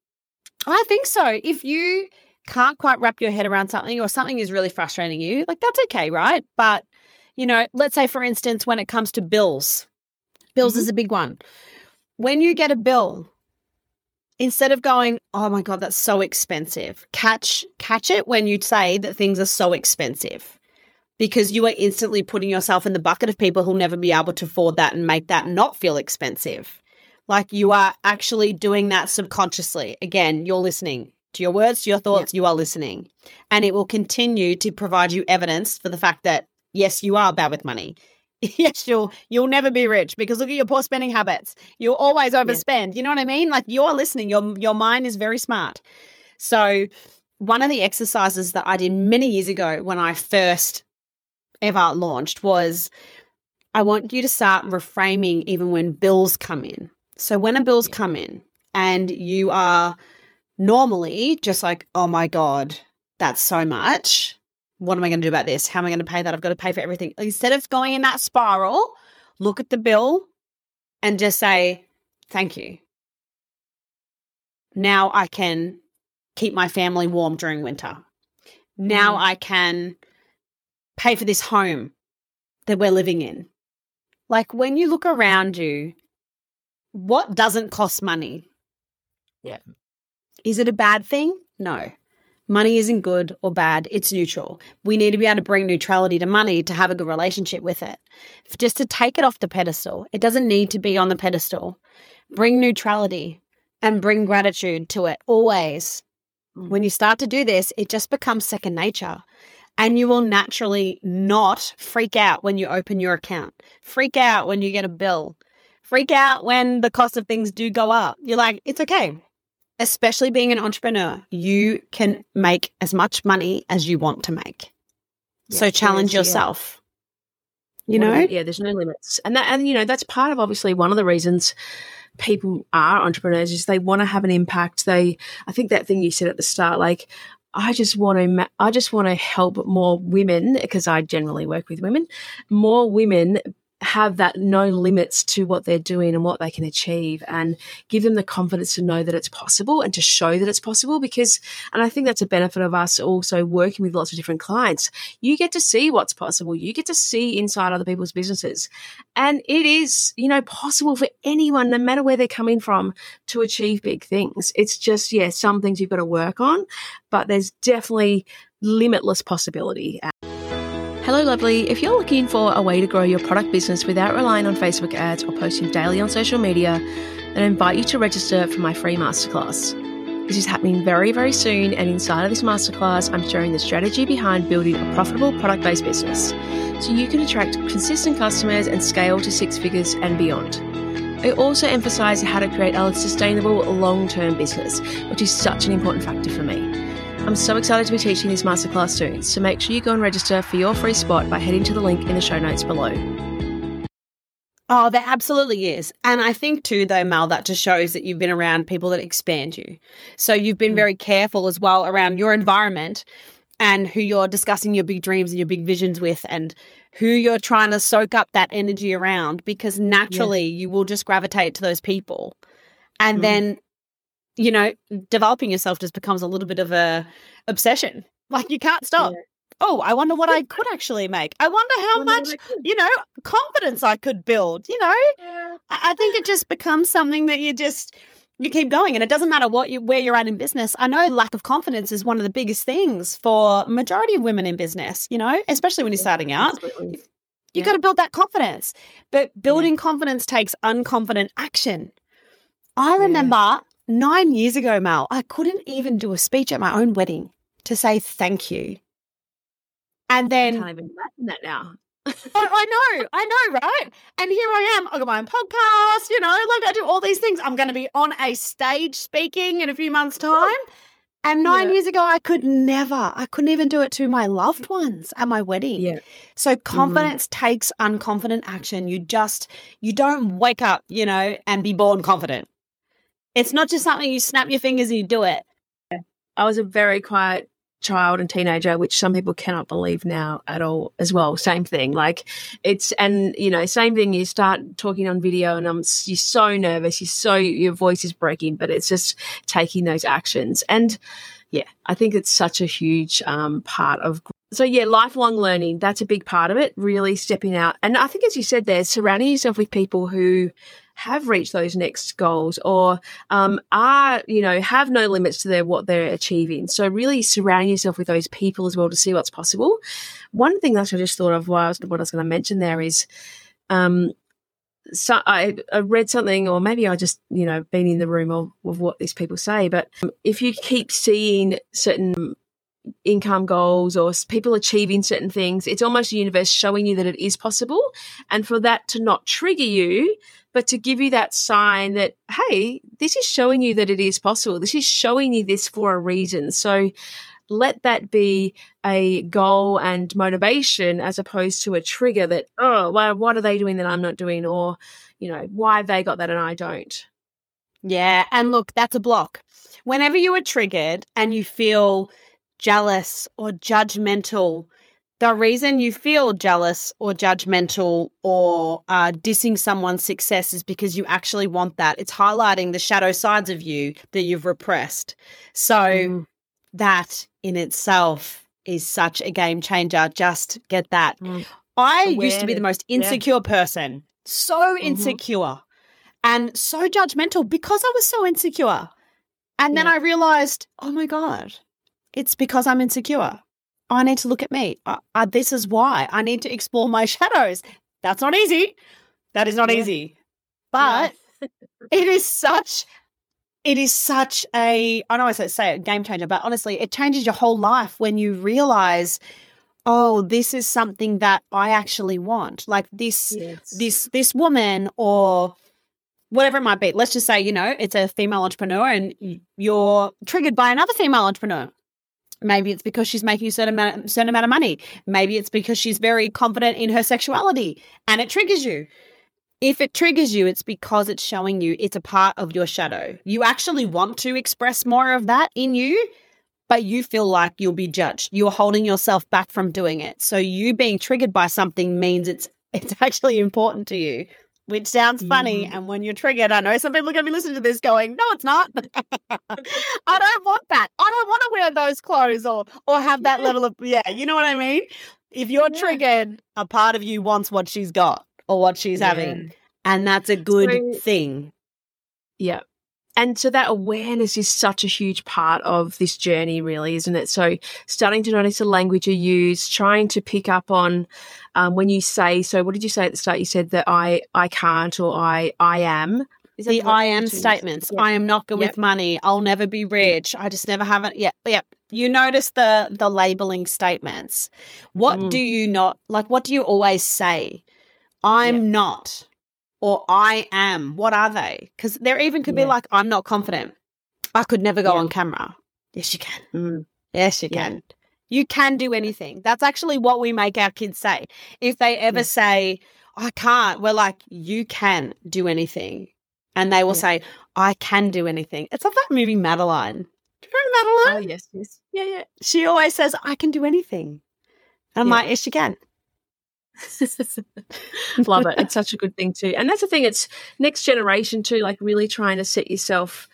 Speaker 2: I think so. If you can't quite wrap your head around something, or something is really frustrating you, like, that's okay, right? But, you know, let's say, for instance, when it comes to bills, bills mm-hmm. is a big one. When you get a bill, instead of going, oh my God, that's so expensive, catch catch it when you say that things are so expensive, because you are instantly putting yourself in the bucket of people who'll never be able to afford that and make that not feel expensive. Like, you are actually doing that subconsciously. Again, you're listening to your words, to your thoughts, yeah. you are listening. And it will continue to provide you evidence for the fact that, yes, you are bad with money. Yes, you'll you'll never be rich, because look at your poor spending habits. You'll always overspend. Yeah. You know what I mean? Like, you're listening. Your your mind is very smart. So one of the exercises that I did many years ago when I first ever launched was, I want you to start reframing even when bills come in. So when a bill's yeah. come in and you are normally just like, oh my God, that's so much. What am I going to do about this? How am I going to pay that? I've got to pay for everything. Instead of going in that spiral, look at the bill and just say, thank you. Now I can keep my family warm during winter. Now mm. I can pay for this home that we're living in. Like, when you look around you, what doesn't cost money?
Speaker 1: Yeah.
Speaker 2: Is it a bad thing? No. Money isn't good or bad. It's neutral. We need to be able to bring neutrality to money to have a good relationship with it. Just to take it off the pedestal. It doesn't need to be on the pedestal. Bring neutrality and bring gratitude to it always. Mm. When you start to do this, it just becomes second nature. And you will naturally not freak out when you open your account, freak out when you get a bill, freak out when the cost of things do go up. You're like, it's okay. Especially being an entrepreneur, you can make as much money as you want to make. Yeah, so challenge yes, yourself. Yeah. You know?
Speaker 1: Yeah, there's no limits. And that, and you know, that's part of obviously one of the reasons people are entrepreneurs is they want to have an impact. They, I think that thing you said at the start, like, I just want to, I just want to help more women, because I generally work with women, more women have that no limits to what they're doing and what they can achieve, and give them the confidence to know that it's possible and to show that it's possible. Because, and I think that's a benefit of us also working with lots of different clients. You get to see what's possible. You get to see inside other people's businesses. And it is, you know, possible for anyone, no matter where they're coming from, to achieve big things. It's just, yeah, some things you've got to work on, but there's definitely limitless possibility. Hello, lovely. If you're looking for a way to grow your product business without relying on Facebook ads or posting daily on social media, then I invite you to register for my free masterclass. This is happening very, very soon, and inside of this masterclass, I'm sharing the strategy behind building a profitable product-based business so you can attract consistent customers and scale to six figures and beyond. I also emphasize how to create a sustainable long-term business, which is such an important factor for me. I'm so excited to be teaching this masterclass soon, so make sure you go and register for your free spot by heading to the link in the show notes below.
Speaker 2: Oh, there absolutely is. And I think too, though, Mel, that just shows that you've been around people that expand you. So you've been very careful as well around your environment and who you're discussing your big dreams and your big visions with, and who you're trying to soak up that energy around, because naturally yeah. you will just gravitate to those people. And mm. then you know, developing yourself just becomes a little bit of a obsession. Like you can't stop. Yeah. Oh, I wonder what I could actually make. I wonder how I wonder much, you know, confidence I could build, you know. Yeah. I think it just becomes something that you just, you keep going, and it doesn't matter what you, where you're at in business. I know lack of confidence is one of the biggest things for majority of women in business, you know, especially when you're starting out. Absolutely. You yeah. got to build that confidence. But building yeah. confidence takes unconfident action. I remember yeah. Nine years ago, Mel, I couldn't even do a speech at my own wedding to say thank you. And then
Speaker 1: I can't even imagine that now.
Speaker 2: I, I know, I know, right? And here I am. I got my own podcast, you know, like I do all these things. I'm going to be on a stage speaking in a few months' time. And nine yeah. years ago, I could never, I couldn't even do it to my loved ones at my wedding.
Speaker 1: Yeah.
Speaker 2: So confidence mm-hmm. takes unconfident action. You just, you don't wake up, you know, and be born confident. It's not just something you snap your fingers and you do it.
Speaker 1: I was a very quiet child and teenager, which some people cannot believe now at all as well. Same thing. Like it's, and you know, same thing. You start talking on video and I'm, you're so nervous. You're so, your voice is breaking, but it's just taking those actions. And yeah, I think it's such a huge um, part of. So yeah, lifelong learning, that's a big part of it, really stepping out. And I think, as you said there, surrounding yourself with people who have reached those next goals or um, are, you know, have no limits to their what they're achieving. So really surrounding yourself with those people as well to see what's possible. One thing that I just thought of while I was, what I was going to mention there is um, so I, I read something, or maybe I just, you know, been in the room of, of what these people say, but if you keep seeing certain income goals or people achieving certain things, it's almost the universe showing you that it is possible. And for that to not trigger you, but to give you that sign that, hey, this is showing you that it is possible. This is showing you this for a reason. So let that be a goal and motivation as opposed to a trigger that, oh, well, what are they doing that I'm not doing? Or, you know, why have they got that and I don't?
Speaker 2: Yeah. And look, that's a block. Whenever you are triggered and you feel jealous or judgmental, the reason you feel jealous or judgmental or uh, dissing someone's success is because you actually want that. It's highlighting the shadow sides of you that you've repressed. So mm. that in itself is such a game changer. Just get that. Mm. I Awareness. used to be the most insecure yeah. person, so mm-hmm. insecure and so judgmental because I was so insecure. And then yeah. I realized, oh my God, it's because I'm insecure. I need to look at me. Uh, uh, this is why. I need to explore my shadows. That's not easy. That is not yeah. easy. But yeah. it is such, it is such a, I know I say, say a game changer, but honestly, it changes your whole life when you realize oh, this is something that I actually want. Like this,
Speaker 1: Yes.
Speaker 2: this, this woman or whatever it might be. Let's just say, you know, it's a female entrepreneur and you're triggered by another female entrepreneur. Maybe it's because she's making a certain amount, certain amount of money. Maybe it's because she's very confident in her sexuality and it triggers you. If it triggers you, it's because it's showing you it's a part of your shadow. You actually want to express more of that in you, but you feel like you'll be judged. You're holding yourself back from doing it. So you being triggered by something means it's it's actually important to you, which sounds funny.
Speaker 1: Mm.
Speaker 2: And when you're triggered, I know some people are going to be listening to this going, no, it's not. I don't want that. I don't want to wear those clothes or or have that
Speaker 1: Yeah.
Speaker 2: level of, yeah, you know what I mean? If you're
Speaker 1: Yeah.
Speaker 2: triggered, a part of you wants what she's got or what she's
Speaker 1: Yeah.
Speaker 2: having. And that's a good
Speaker 1: So-
Speaker 2: thing.
Speaker 1: Yeah. And so that awareness is such a huge part of this journey, really, isn't it? So starting to notice the language you use, trying to pick up on um, when you say, so what did you say at the start? You said that I I can't or I I am. Is that
Speaker 2: The
Speaker 1: what
Speaker 2: I
Speaker 1: you
Speaker 2: am
Speaker 1: used?
Speaker 2: statements.
Speaker 1: Yeah.
Speaker 2: I am not good
Speaker 1: Yep.
Speaker 2: with money. I'll never be rich. I just never have it. Yeah, yeah. You notice the the labeling statements. What
Speaker 1: Mm.
Speaker 2: do you not like? What do you always say? I'm
Speaker 1: Yeah.
Speaker 2: not, or I am. What are they? Because there even could
Speaker 1: Yeah.
Speaker 2: be like, I'm not confident. I could never go
Speaker 1: Yeah.
Speaker 2: on camera. Yes, you can.
Speaker 1: Mm.
Speaker 2: Yes, you
Speaker 1: Yeah.
Speaker 2: can. You can do anything. That's actually what we make our kids say. If they ever
Speaker 1: Yeah.
Speaker 2: say, I can't, we're like, you can do anything. And they will
Speaker 1: Yeah.
Speaker 2: say, I can do anything. It's like that movie Madeline. Do you remember
Speaker 1: Oh,
Speaker 2: Madeline?
Speaker 1: yes, yes. Yeah, yeah.
Speaker 2: She always says, I can do anything. And I'm
Speaker 1: Yeah.
Speaker 2: like, yes, you can.
Speaker 1: Love it. It's such a good thing too. And that's the thing, it's next generation too, like really trying to set yourself,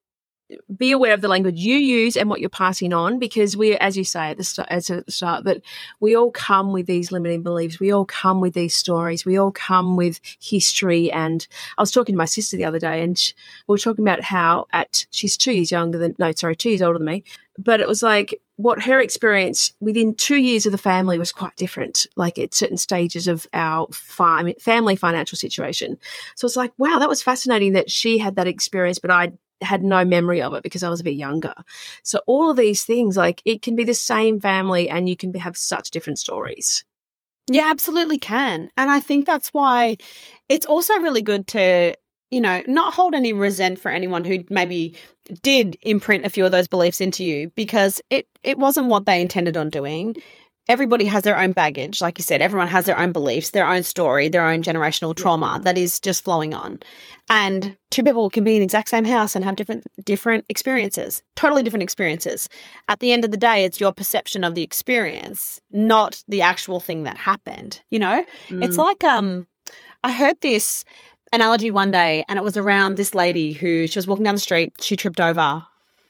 Speaker 1: be aware of the language you use and what you're passing on, because we, as you say at the start, as at the start, that we all come with these limiting beliefs. We all come with these stories. We all come with history. And I was talking to my sister the other day, and she, we were talking about how at she's two years younger than no, sorry, two years older than me. But it was like what her experience within two years of the family was quite different, like at certain stages of our fi- family financial situation. So it's like, wow, that was fascinating that she had that experience, but I had no memory of it because I was a bit younger. So all of these things, like it can be the same family and you can have such different stories.
Speaker 2: You absolutely can. And I think that's why it's also really good to, you know, not hold any resent for anyone who maybe did imprint a few of those beliefs into you, because it, it wasn't what they intended on doing. Everybody has their own baggage. Like you said, everyone has their own beliefs, their own story, their own generational trauma that is just flowing on. And two people can be in the exact same house and have different different experiences, totally different experiences. At the end of the day, it's your perception of the experience, not the actual thing that happened. You know,
Speaker 1: Mm.
Speaker 2: it's like um, I heard this analogy one day, and it was around this lady who she was walking down the street, she tripped over,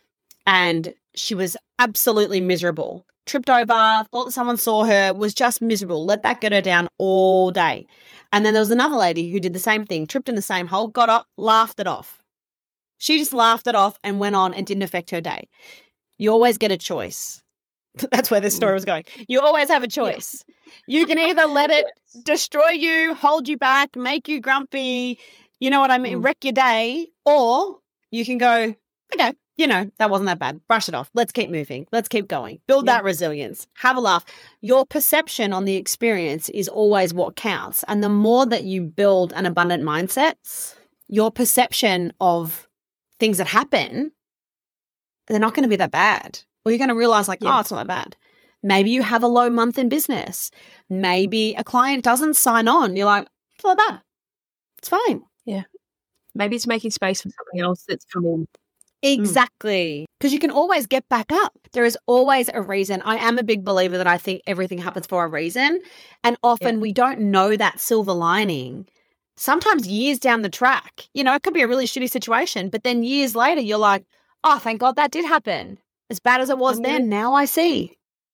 Speaker 2: and she was absolutely miserable. Tripped over, thought that someone saw her, was just miserable, let that get her down all day. And then there was another lady who did the same thing, tripped in the same hole, got up, laughed it off. She just laughed it off and went on and didn't affect her day. You always get a choice. That's where this story was going. You always have a choice. You can either let it destroy you, hold you back, make you grumpy, you know what I mean,
Speaker 1: Mm.
Speaker 2: wreck your day, or you can go, okay, you know, that wasn't that bad. Brush it off. Let's keep moving. Let's keep going. Build
Speaker 1: Yeah.
Speaker 2: that resilience. Have a laugh. Your perception on the experience is always what counts. And the more that you build an abundant mindset, your perception of things that happen, they're not going to be that bad. Or you're going to realize like,
Speaker 1: Yeah.
Speaker 2: oh, it's not that bad. Maybe you have a low month in business. Maybe a client doesn't sign on. You're like, it's not bad. It's fine.
Speaker 1: Maybe it's making space for something else that's coming.
Speaker 2: Exactly. Because you can always get back up. There is always a reason. I am a big believer that I think everything happens for a reason. And often
Speaker 1: Yeah.
Speaker 2: we don't know that silver lining. Sometimes years down the track, you know, it could be a really shitty situation, but then years later, you're like, oh, thank God that did happen. As bad as it was
Speaker 1: I'm
Speaker 2: then,
Speaker 1: gonna-
Speaker 2: now I see.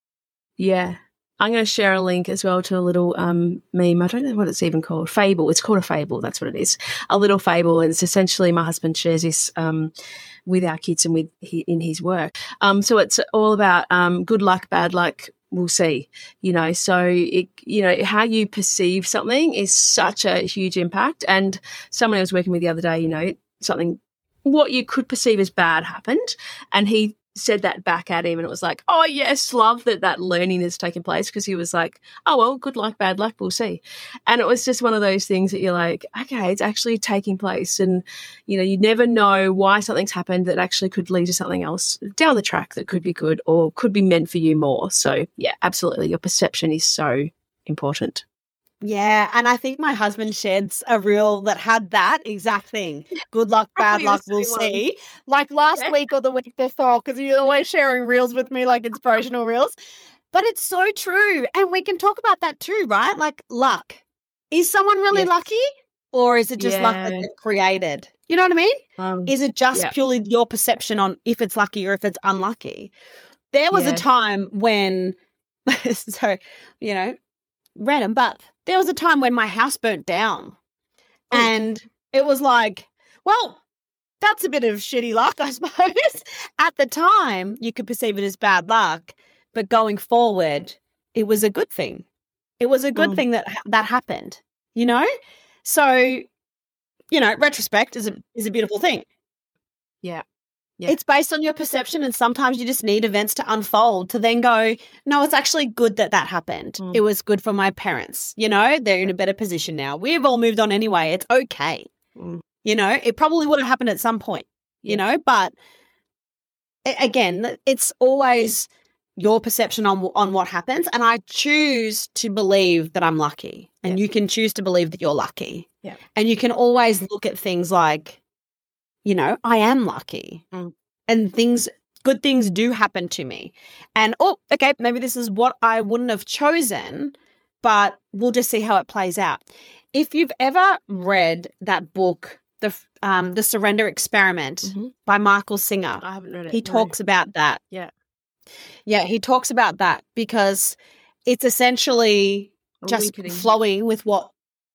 Speaker 1: Yeah. I'm going to share a link as well to a little um, meme. I don't know what it's even called. Fable. It's called a fable. That's what it is. A little fable. And it's essentially my husband shares this um, with our kids and with he, in his work. Um, so it's all about um, good luck, bad luck. We'll see. You know, so it, you know how you perceive something is such a huge impact. And someone I was working with the other day, you know, something what you could perceive as bad happened, and he said that back at him, and it was like, oh yes, love that that learning has taken place, because he was like, oh well, good luck, bad luck, we'll see. And it was just one of those things that you're like, okay, it's actually taking place, and you know, you never know why something's happened that actually could lead to something else down the track that could be good or could be meant for you more. So yeah, absolutely, your perception is so important.
Speaker 2: Yeah, and I think my husband shared a reel that had that exact thing. Good luck, bad luck, we'll see. Like last yeah. week or the week before, because you're always sharing reels with me, like inspirational reels. But it's so true. And we can talk about that too, right? Like luck. Is someone really yes. lucky, or is it just yeah. luck that they've created? You know what I mean? Um, is it just yeah. purely your perception on if it's lucky or if it's unlucky? There was yeah. a time when, so, you know, random, but there was a time when my house burnt down, oh. and it was like, well, that's a bit of shitty luck, I suppose. At the time, you could perceive it as bad luck, but going forward, it was a good thing. It was a good mm. thing that that happened, you know? So, you know, retrospect is a is a beautiful thing.
Speaker 1: Yeah. Yeah.
Speaker 2: It's based on your perception, and sometimes you just need events to unfold to then go, no, it's actually good that that happened. Mm. It was good for my parents. You know, they're in a better position now. We've all moved on anyway. It's okay. Mm. You know, it probably would have happened at some point, yeah. you know, but again, it's always your perception on on what happens. And I choose to believe that I'm lucky, and yeah. you can choose to believe that you're lucky.
Speaker 1: Yeah.
Speaker 2: And you can always look at things like, you know, I am lucky, mm. and things, good things do happen to me. And, oh, okay, maybe this is what I wouldn't have chosen, but we'll just see how it plays out. If you've ever read that book, The um, The Surrender Experiment mm-hmm. by Michael Singer,
Speaker 1: I haven't read it.
Speaker 2: He no. talks about that.
Speaker 1: Yeah.
Speaker 2: Yeah, he talks about that because it's essentially A just flowing with what,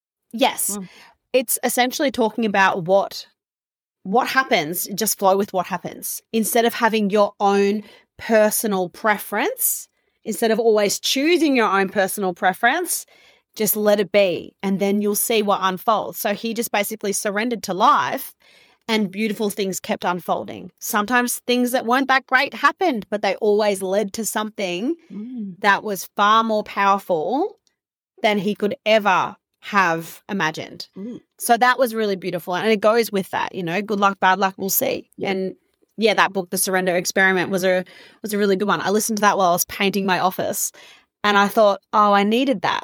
Speaker 2: yes, mm. it's essentially talking about what what happens, just flow with what happens. Instead of having your own personal preference, instead of always choosing your own personal preference, just let it be, and then you'll see what unfolds. So he just basically surrendered to life, and beautiful things kept unfolding. Sometimes things that weren't that great happened, but they always led to something mm. that was far more powerful than he could ever have imagined. Mm. So that was really beautiful. And it goes with that, you know, good luck, bad luck, we'll see. Yeah. And yeah, that book, The Surrender Experiment, was a was a really good one. I listened to that while I was painting my office, and I thought, oh, I needed that.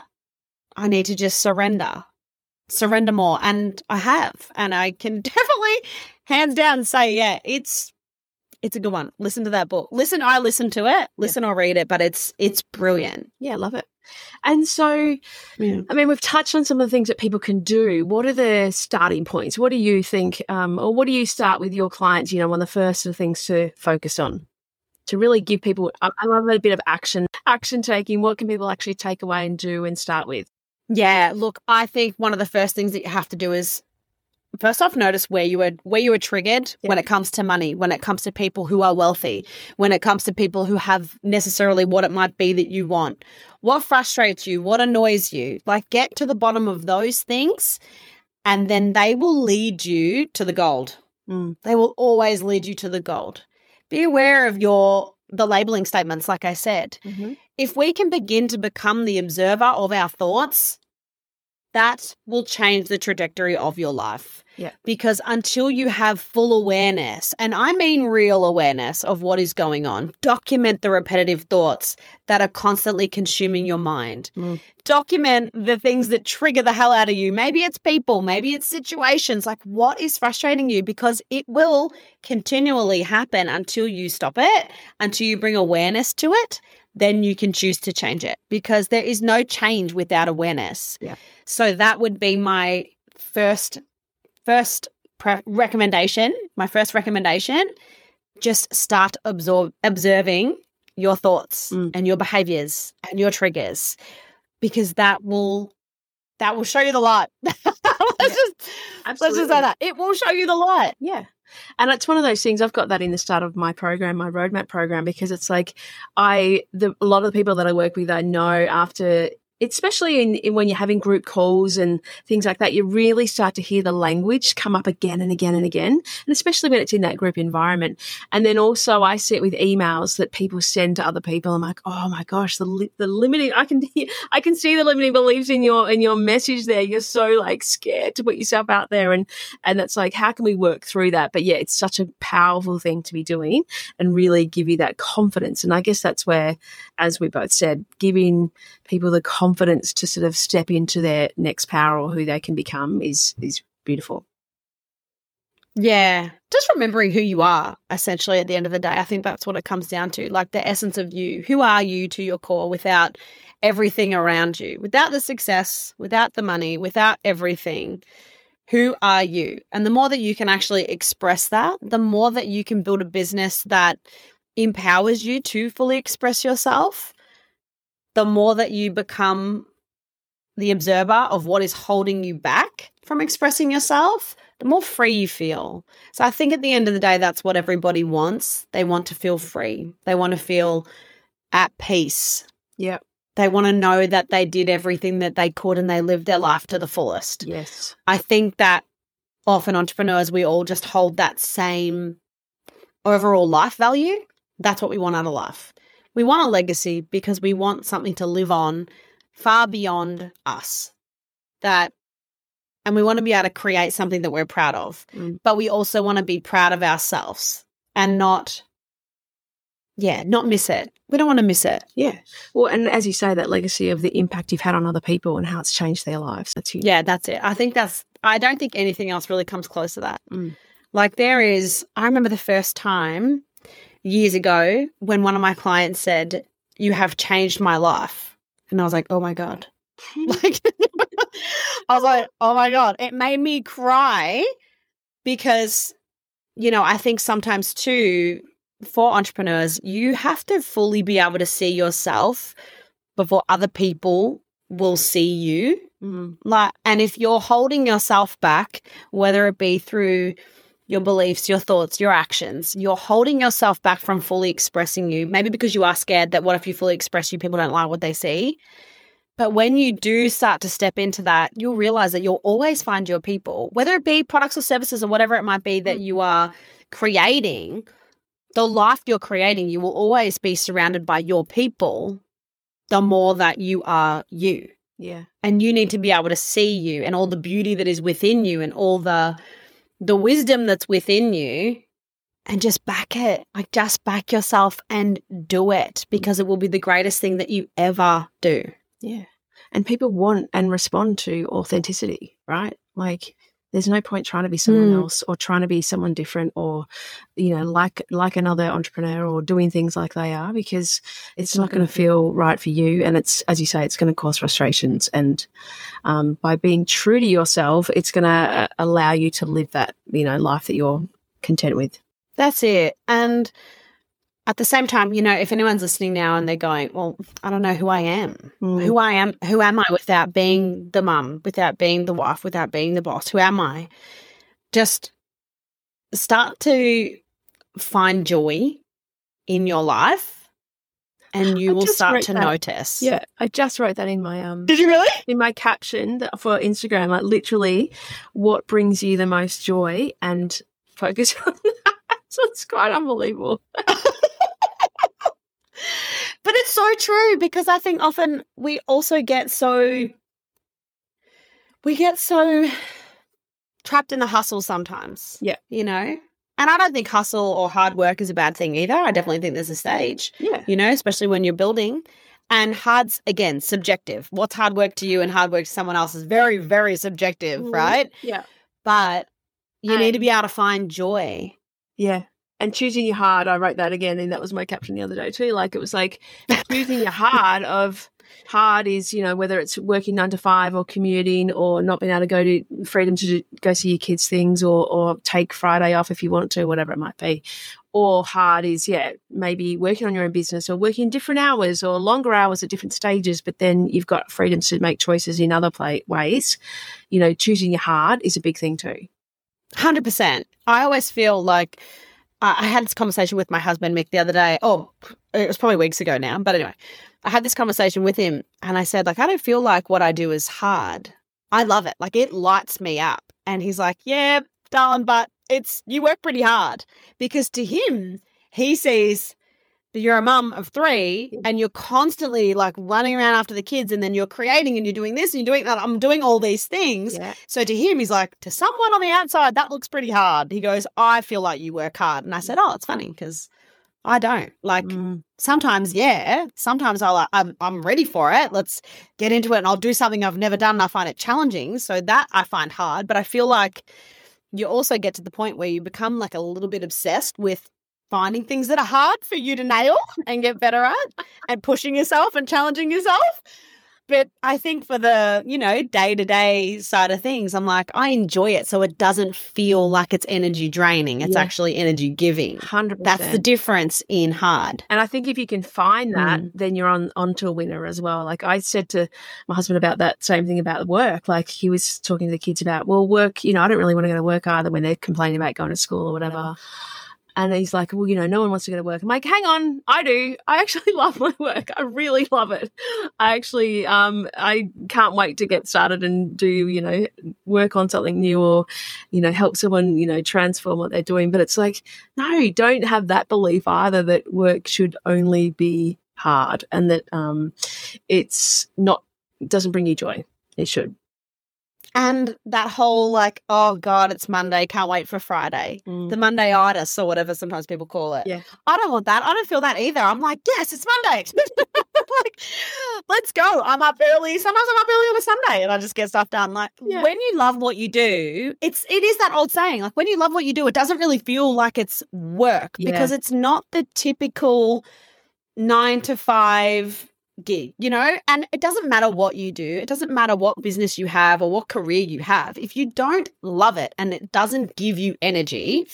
Speaker 2: I need to just surrender, surrender more. And I have. And I can definitely, hands down, say, yeah, it's it's a good one. Listen to that book. Listen, I listen to it. Listen yeah. or read it, but it's it's brilliant.
Speaker 1: Yeah, I love it. And so, yeah. I mean, we've touched on some of the things that people can do. What are the starting points? What do you think, um, or what do you start with your clients, you know, one of the first sort of things to focus on to really give people, I, I love a bit of action, action taking. What can people actually take away and do and start with?
Speaker 2: Yeah, look, I think one of the first things that you have to do is, first off, notice where you were where you were triggered yeah. when it comes to money, when it comes to people who are wealthy, when it comes to people who have necessarily what it might be that you want. What frustrates you? What annoys you? Like, get to the bottom of those things, and then they will lead you to the gold. Mm. They will always lead you to the gold. Be aware of your the labeling statements, like I said. Mm-hmm. If we can begin to become the observer of our thoughts, that will change the trajectory of your life.
Speaker 1: Yeah.
Speaker 2: Because until you have full awareness, and I mean real awareness of what is going on, document the repetitive thoughts that are constantly consuming your mind. Mm. Document the things that trigger the hell out of you. Maybe it's people, maybe it's situations, like what is frustrating you, because it will continually happen until you stop it, until you bring awareness to it. Then you can choose to change it, because there is no change without awareness.
Speaker 1: Yeah.
Speaker 2: So that would be my first first pre- recommendation, my first recommendation. Just start absorb- observing your thoughts mm. and your behaviors and your triggers, because that will that will show you the light. let's
Speaker 1: yeah.
Speaker 2: just
Speaker 1: Absolutely.
Speaker 2: let's just say that. It will show you the light.
Speaker 1: Yeah. And it's one of those things, I've got that in the start of my program, my roadmap program, because it's like I, the, a lot of the people that I work with, I know after especially in, in when you're having group calls and things like that, you really start to hear the language come up again and again and again, and especially when it's in that group environment. And then also I see it with emails that people send to other people. I'm like, oh my gosh, the li- the limiting, I can hear, I can see the limiting beliefs in your in your message there. You're so like scared to put yourself out there, and and that's like, how can we work through that? But yeah, it's such a powerful thing to be doing and really give you that confidence. And I guess that's where, as we both said, giving people the confidence to sort of step into their next power or who they can become is is beautiful.
Speaker 2: Yeah. Just remembering who you are, essentially, at the end of the day. I think that's what it comes down to, like the essence of you. Who are you to your core without everything around you, without the success, without the money, without everything? Who are you? And the more that you can actually express that, the more that you can build a business that empowers you to fully express yourself, the more that you become the observer of what is holding you back from expressing yourself, the more free you feel. So I think at the end of the day, that's what everybody wants. They want to feel free. They want to feel at peace.
Speaker 1: Yeah.
Speaker 2: They want to know that they did everything that they could and they lived their life to the fullest.
Speaker 1: Yes.
Speaker 2: I think that often entrepreneurs, we all just hold that same overall life value. That's what we want out of life. We want a legacy because we want something to live on far beyond us. That, and we want to be able to create something that we're proud of.
Speaker 1: Mm.
Speaker 2: But we also want to be proud of ourselves and not, yeah, not miss it. We don't want to miss it.
Speaker 1: Yeah. Well, and as you say, that legacy of the impact you've had on other people and how it's changed their lives. That's huge.
Speaker 2: Yeah, that's it. I think that's, I don't think anything else really comes close to that.
Speaker 1: Mm.
Speaker 2: Like there is, I remember the first time years ago when one of my clients said, "You have changed my life." And I was like, oh my God. Like, I was like, oh my God. It made me cry because, you know, I think sometimes too, for entrepreneurs, you have to fully be able to see yourself before other people will see you.
Speaker 1: Mm.
Speaker 2: Like, and if you're holding yourself back, whether it be through your beliefs, your thoughts, your actions, you're holding yourself back from fully expressing you, maybe because you are scared that what if you fully express you, people don't like what they see. But when you do start to step into that, you'll realize that you'll always find your people, whether it be products or services or whatever it might be that you are creating. The life you're creating, you will always be surrounded by your people the more that you are you.
Speaker 1: Yeah.
Speaker 2: And you need to be able to see you and all the beauty that is within you and all the the wisdom that's within you, and just back it. Like, just back yourself and do it, because it will be the greatest thing that you ever do.
Speaker 1: Yeah. And people want and respond to authenticity, right? Like, there's no point trying to be someone
Speaker 2: Mm.
Speaker 1: else or trying to be someone different or, you know, like like another entrepreneur or doing things like they are, because it's not going to feel right for you. And it's, as you say, it's going to cause frustrations. And um, by being true to yourself, it's going to allow you to live that, you know, life that you're content with.
Speaker 2: That's it. And at the same time, you know, if anyone's listening now and they're going, well, I don't know who I am,
Speaker 1: Mm.
Speaker 2: who I am, who am I without being the mum, without being the wife, without being the boss? Who am I? Just start to find joy in your life, and you
Speaker 1: I
Speaker 2: will
Speaker 1: just
Speaker 2: start
Speaker 1: wrote
Speaker 2: to
Speaker 1: that.
Speaker 2: notice.
Speaker 1: Yeah, I just wrote that in my um
Speaker 2: Did you really?
Speaker 1: in my caption that- for Instagram, like literally, what brings you the most joy, and focus on that. So it's quite unbelievable.
Speaker 2: But it's so true, because I think often we also get so we get so trapped in the hustle sometimes.
Speaker 1: Yeah.
Speaker 2: You know? And I don't think hustle or hard work is a bad thing either. I definitely think there's a stage,
Speaker 1: Yeah.
Speaker 2: you know, especially when you're building. And hard's, again, subjective. What's hard work to you and hard work to someone else is very, very subjective,
Speaker 1: Mhm.
Speaker 2: right?
Speaker 1: Yeah.
Speaker 2: But you need to
Speaker 1: And-
Speaker 2: be able to find joy.
Speaker 1: Yeah. And choosing your hard, I wrote that again, and that was my caption the other day too. Like, it was like choosing your hard of hard is, you know, whether it's working nine to five or commuting or not being able to go to freedom to do, go see your kids' things or, or take Friday off if you want to, whatever it might be. Or hard is, yeah, maybe working on your own business or working different hours or longer hours at different stages, but then you've got freedom to make choices in other play- ways. You know, choosing your hard is a big thing too.
Speaker 2: one hundred percent. I always feel like I I had this conversation with my husband, Mick, the other day. Oh, it was probably weeks ago now, but anyway, I had this conversation with him and I said, like, I don't feel like what I do is hard. I love it. Like, it lights me up. And he's like, yeah, darling, but it's, you work pretty hard. Because to him, he sees that you're a mum of three and you're constantly like running around after the kids, and then you're creating and you're doing this and you're doing that. I'm doing all these things.
Speaker 1: Yeah.
Speaker 2: So to him, he's like, to someone on the outside, that looks pretty hard. He goes, I feel like you work hard. And I said, oh, it's funny because I don't. Like mm. sometimes, yeah, sometimes I'll, like, I'm, I'm ready for it. Let's get into it and I'll do something I've never done and I find it challenging. So that I find hard. But I feel like you also get to the point where you become like a little bit obsessed with finding things that are hard for you to nail and get better at and pushing yourself and challenging yourself. But I think for the, you know, day-to-day side of things, I'm like, I enjoy it so it doesn't feel like it's energy draining. It's yeah. actually energy giving.
Speaker 1: one hundred percent.
Speaker 2: That's the difference in hard.
Speaker 1: And I think if you can find that, mm. then you're on onto a winner as well. Like I said to my husband about that same thing about work. Like he was talking to the kids about, well, work, you know, I don't really want to go to work either when they're complaining about going to school or whatever. Yeah. And he's like, well, you know, no one wants to go to work. I'm like, hang on, I do. I actually love my work. I really love it. I actually, um, I can't wait to get started and do, you know, work on something new or, you know, help someone, you know, transform what they're doing. But it's like, no, don't have that belief either that work should only be hard and that um, it's not, it doesn't bring you joy. It should.
Speaker 2: And that whole like, oh, God, it's Monday, can't wait for Friday. Mm. The Monday-itis or whatever sometimes people call it.
Speaker 1: Yeah.
Speaker 2: I don't want that. I don't feel that either. I'm like, yes, it's Monday. Like, let's go. I'm up early. Sometimes I'm up early on a Sunday and I just get stuff done. Like yeah. when you love what you do, it's it is that old saying, like when you love what you do, it doesn't really feel like it's work yeah. because it's not the typical nine to five gig, you know, and it doesn't matter what you do. It doesn't matter what business you have or what career you have. If you don't love it and it doesn't give you energy,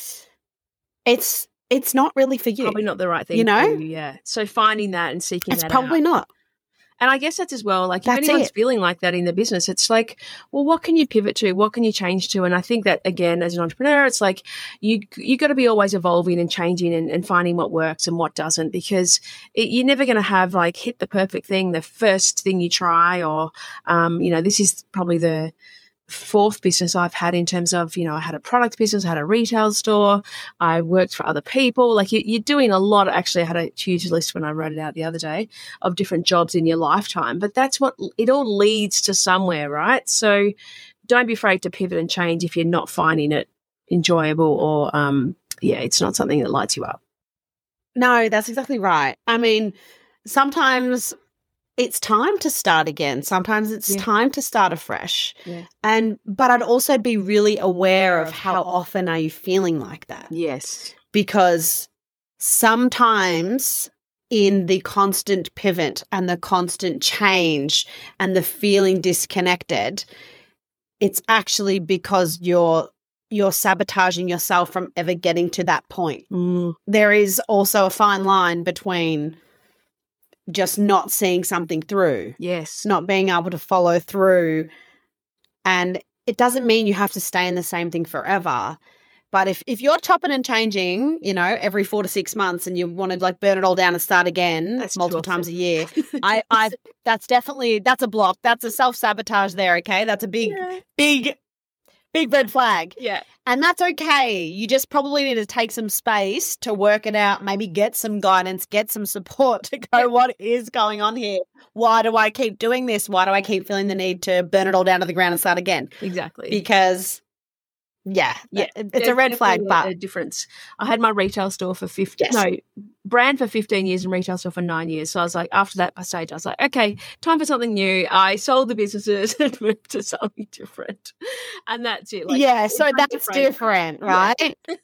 Speaker 2: it's it's not really for you.
Speaker 1: Probably not the right thing,
Speaker 2: you know?
Speaker 1: For you, yeah. So finding that and seeking
Speaker 2: it's
Speaker 1: that
Speaker 2: probably
Speaker 1: out.
Speaker 2: not.
Speaker 1: And I guess that's as well, like
Speaker 2: that's
Speaker 1: if anyone's
Speaker 2: it.
Speaker 1: feeling like that in the business, it's like, well, what can you pivot to? What can you change to? And I think that, again, as an entrepreneur, it's like you you got to be always evolving and changing and, and finding what works and what doesn't, because it, you're never going to have like hit the perfect thing, the first thing you try, or, um, you know, this is probably the fourth business I've had in terms of, you know, I had a product business, I had a retail store, I worked for other people. Like you, you're doing a lot. Actually, I had a huge list when I wrote it out the other day of different jobs in your lifetime, but that's what it all leads to somewhere, right? So don't be afraid to pivot and change if you're not finding it enjoyable or, um, yeah, it's not something that lights you up.
Speaker 2: No, that's exactly right. I mean, sometimes it's time to start again. Sometimes it's yeah. time to start afresh.
Speaker 1: Yeah.
Speaker 2: And but I'd also be really aware of how often are you feeling like that.
Speaker 1: Yes.
Speaker 2: Because sometimes in the constant pivot and the constant change and the feeling disconnected, it's actually because you're you're sabotaging yourself from ever getting to that point.
Speaker 1: Mm.
Speaker 2: There is also a fine line between just not seeing something through.
Speaker 1: Yes.
Speaker 2: Not being able to follow through. And it doesn't mean you have to stay in the same thing forever. But if, if you're chopping and changing, you know, every four to six months and you want to like burn it all down and start again
Speaker 1: that's
Speaker 2: multiple times a year, I, I, that's definitely, that's a block. That's a self-sabotage there, okay? That's a big,
Speaker 1: yeah.
Speaker 2: big, big red flag.
Speaker 1: Yeah.
Speaker 2: And that's okay. You just probably need to take some space to work it out, maybe get some guidance, get some support to go, what is going on here? Why do I keep doing this? Why do I keep feeling the need to burn it all down to the ground and start again?
Speaker 1: Exactly.
Speaker 2: Because, yeah,
Speaker 1: yeah,
Speaker 2: it's a red flag, but
Speaker 1: a difference. I had my retail store for fifteen,
Speaker 2: yes.
Speaker 1: no, brand for fifteen years and retail store for nine years. So I was like, after that stage, I was like, okay, time for something new. I sold the businesses and moved to something different. And that's it. Like,
Speaker 2: yeah, so that's different, right? Yeah.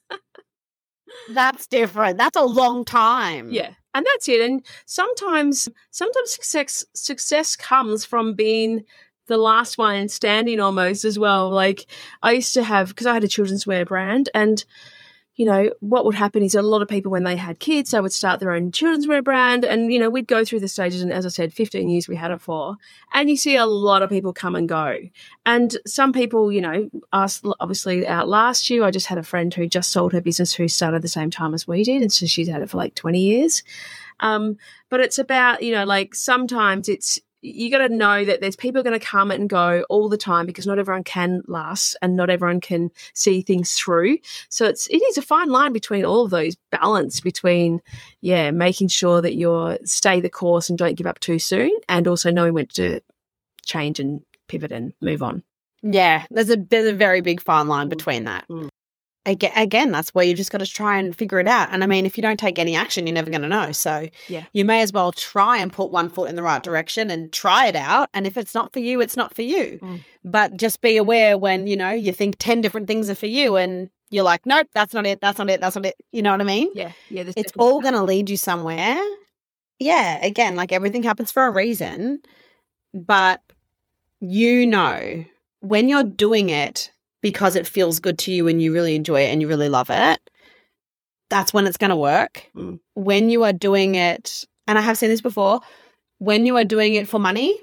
Speaker 2: That's different. That's a long time.
Speaker 1: Yeah. And that's it. And sometimes, sometimes success, success comes from being the last one standing almost as well. Like I used to have, because I had a children's wear brand, and you know, what would happen is a lot of people when they had kids, they would start their own children's wear brand, and you know, we'd go through the stages, and as I said, fifteen years we had it for, and you see a lot of people come and go. And some people, you know, us obviously out last year, I just had a friend who just sold her business who started the same time as we did, and so she's had it for like twenty years. Um, but it's about, you know, like sometimes it's, you got to know that there's people going to come and go all the time because not everyone can last and not everyone can see things through. So it's, it is a fine line between all of those, balance between, yeah, making sure that you're stay the course and don't give up too soon, and also knowing when to change and pivot and move on.
Speaker 2: Yeah, there's a there's a very big fine line between that.
Speaker 1: Mm.
Speaker 2: Again, again, that's where you just got to try and figure it out. And I mean, if you don't take any action, you're never going to know. So
Speaker 1: yeah,
Speaker 2: you may as well try and put one foot in the right direction and try it out. And if it's not for you, it's not for you.
Speaker 1: Mm.
Speaker 2: But just be aware when, you know, you think ten different things are for you and you're like, nope, that's not it. That's not it. That's not it. You know what I mean?
Speaker 1: Yeah. Yeah.
Speaker 2: It's all going to lead you somewhere. Yeah. Again, like everything happens for a reason. But you know, when you're doing it because it feels good to you and you really enjoy it and you really love it, that's when it's going to work.
Speaker 1: Mm.
Speaker 2: When you are doing it, and I have seen this before, when you are doing it for money,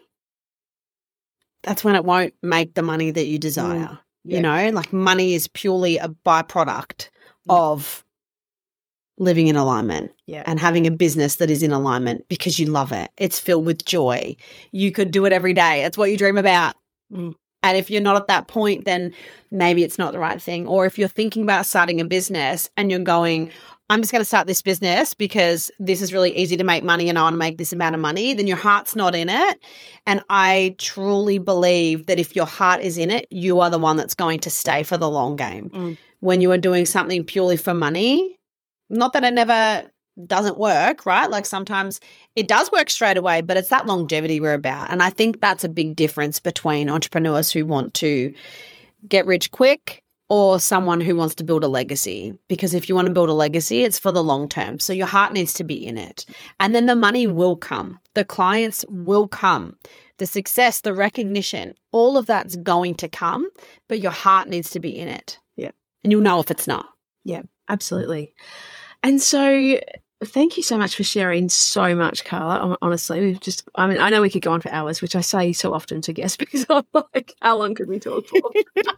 Speaker 2: that's when it won't make the money that you desire. Mm. Yeah. You know, like money is purely a byproduct mm. of living in alignment
Speaker 1: yeah.
Speaker 2: and having a business that is in alignment because you love it. It's filled with joy. You could do it every day. It's what you dream about.
Speaker 1: Mm.
Speaker 2: And if you're not at that point, then maybe it's not the right thing. Or if you're thinking about starting a business and you're going, I'm just going to start this business because this is really easy to make money and I want to make this amount of money, then your heart's not in it. And I truly believe that if your heart is in it, you are the one that's going to stay for the long game.
Speaker 1: Mm.
Speaker 2: When you are doing something purely for money, not that it never doesn't work, right? Like sometimes it does work straight away, but it's that longevity we're about. And I think that's a big difference between entrepreneurs who want to get rich quick or someone who wants to build a legacy. Because if you want to build a legacy, it's for the long term. So your heart needs to be in it. And then the money will come. The clients will come. The success, the recognition, all of that's going to come, but your heart needs to be in it.
Speaker 1: Yeah.
Speaker 2: And you'll know if it's not.
Speaker 1: Yeah, absolutely. And so thank you so much for sharing so much, Carla. Honestly, we've just, I mean, I know we could go on for hours, which I say so often to guests because I'm like, how long could we talk for?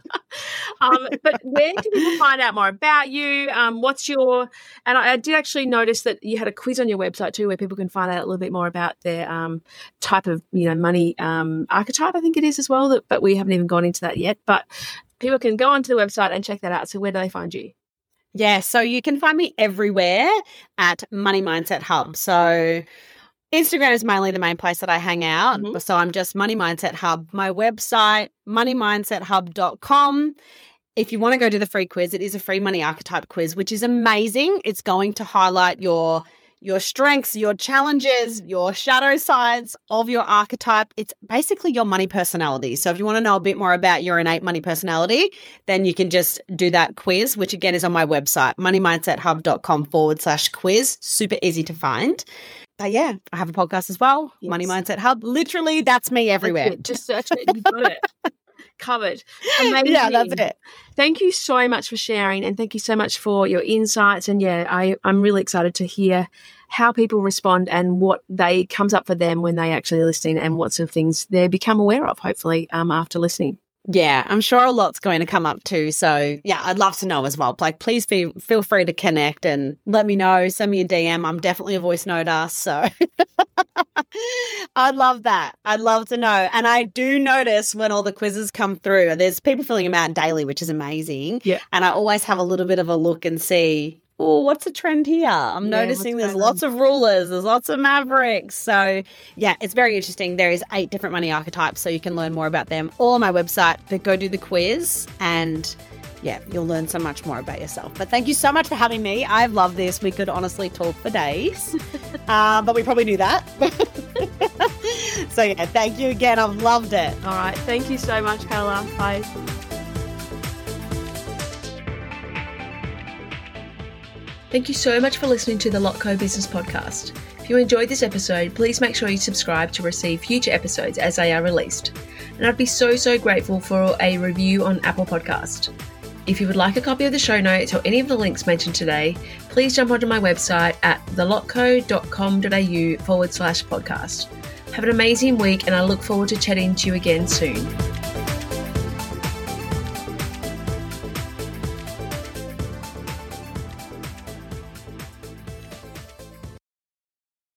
Speaker 1: um, but where can people find out more about you? Um, what's your, and I, I did actually notice that you had a quiz on your website too, where people can find out a little bit more about their um, type of, you know, money um, archetype, I think it is as well, that, but we haven't even gone into that yet. But people can go onto the website and check that out. So where do they find you?
Speaker 2: Yeah, so you can find me everywhere at Money Mindset Hub. So Instagram is mainly the main place that I hang out. Mm-hmm. So I'm just Money Mindset Hub. My website, money mindset hub dot com. If you want to go do the free quiz, it is a free money archetype quiz, which is amazing. It's going to highlight your your strengths, your challenges, your shadow sides of your archetype. It's basically your money personality. So if you want to know a bit more about your innate money personality, then you can just do that quiz, which again is on my website, money mindset hub dot com forward slash quiz. Super easy to find. But yeah, I have a podcast as well, yes. Money Mindset Hub. Literally, that's me everywhere.
Speaker 1: That's just search it. You've got it. Covered. Amazing.
Speaker 2: Yeah, that's it.
Speaker 1: Thank you so much for sharing, and thank you so much for your insights. And yeah, I, I'm really excited to hear how people respond and what they comes up for them when they actually listen, and what sort of things they become aware of, hopefully, um, after listening.
Speaker 2: Yeah, I'm sure a lot's going to come up too. So yeah, I'd love to know as well. Like, please feel, feel free to connect and let me know. Send me a D M. I'm definitely a voice noter. So I'd love that. I'd love to know. And I do notice when all the quizzes come through, there's people filling them out daily, which is amazing.
Speaker 1: Yeah.
Speaker 2: And I always have a little bit of a look and see, oh, what's the trend here? I'm yeah, noticing there's lots of rulers, there's lots of mavericks. So yeah, it's very interesting. There is eight different money archetypes, so you can learn more about them all on my website. But go do the quiz and yeah, you'll learn so much more about yourself. But thank you so much for having me. I've loved this. We could honestly talk for days, uh, but we probably knew that. So yeah, thank you again. I've loved it.
Speaker 1: All right. Thank you so much, Carla. Bye. Thank you so much for listening to the Lotco Business Podcast. If you enjoyed this episode, please make sure you subscribe to receive future episodes as they are released. And I'd be so, so grateful for a review on Apple Podcast. If you would like a copy of the show notes or any of the links mentioned today, please jump onto my website at thelotco dot com dot a u forward slash podcast. Have an amazing week, and I look forward to chatting to you again soon.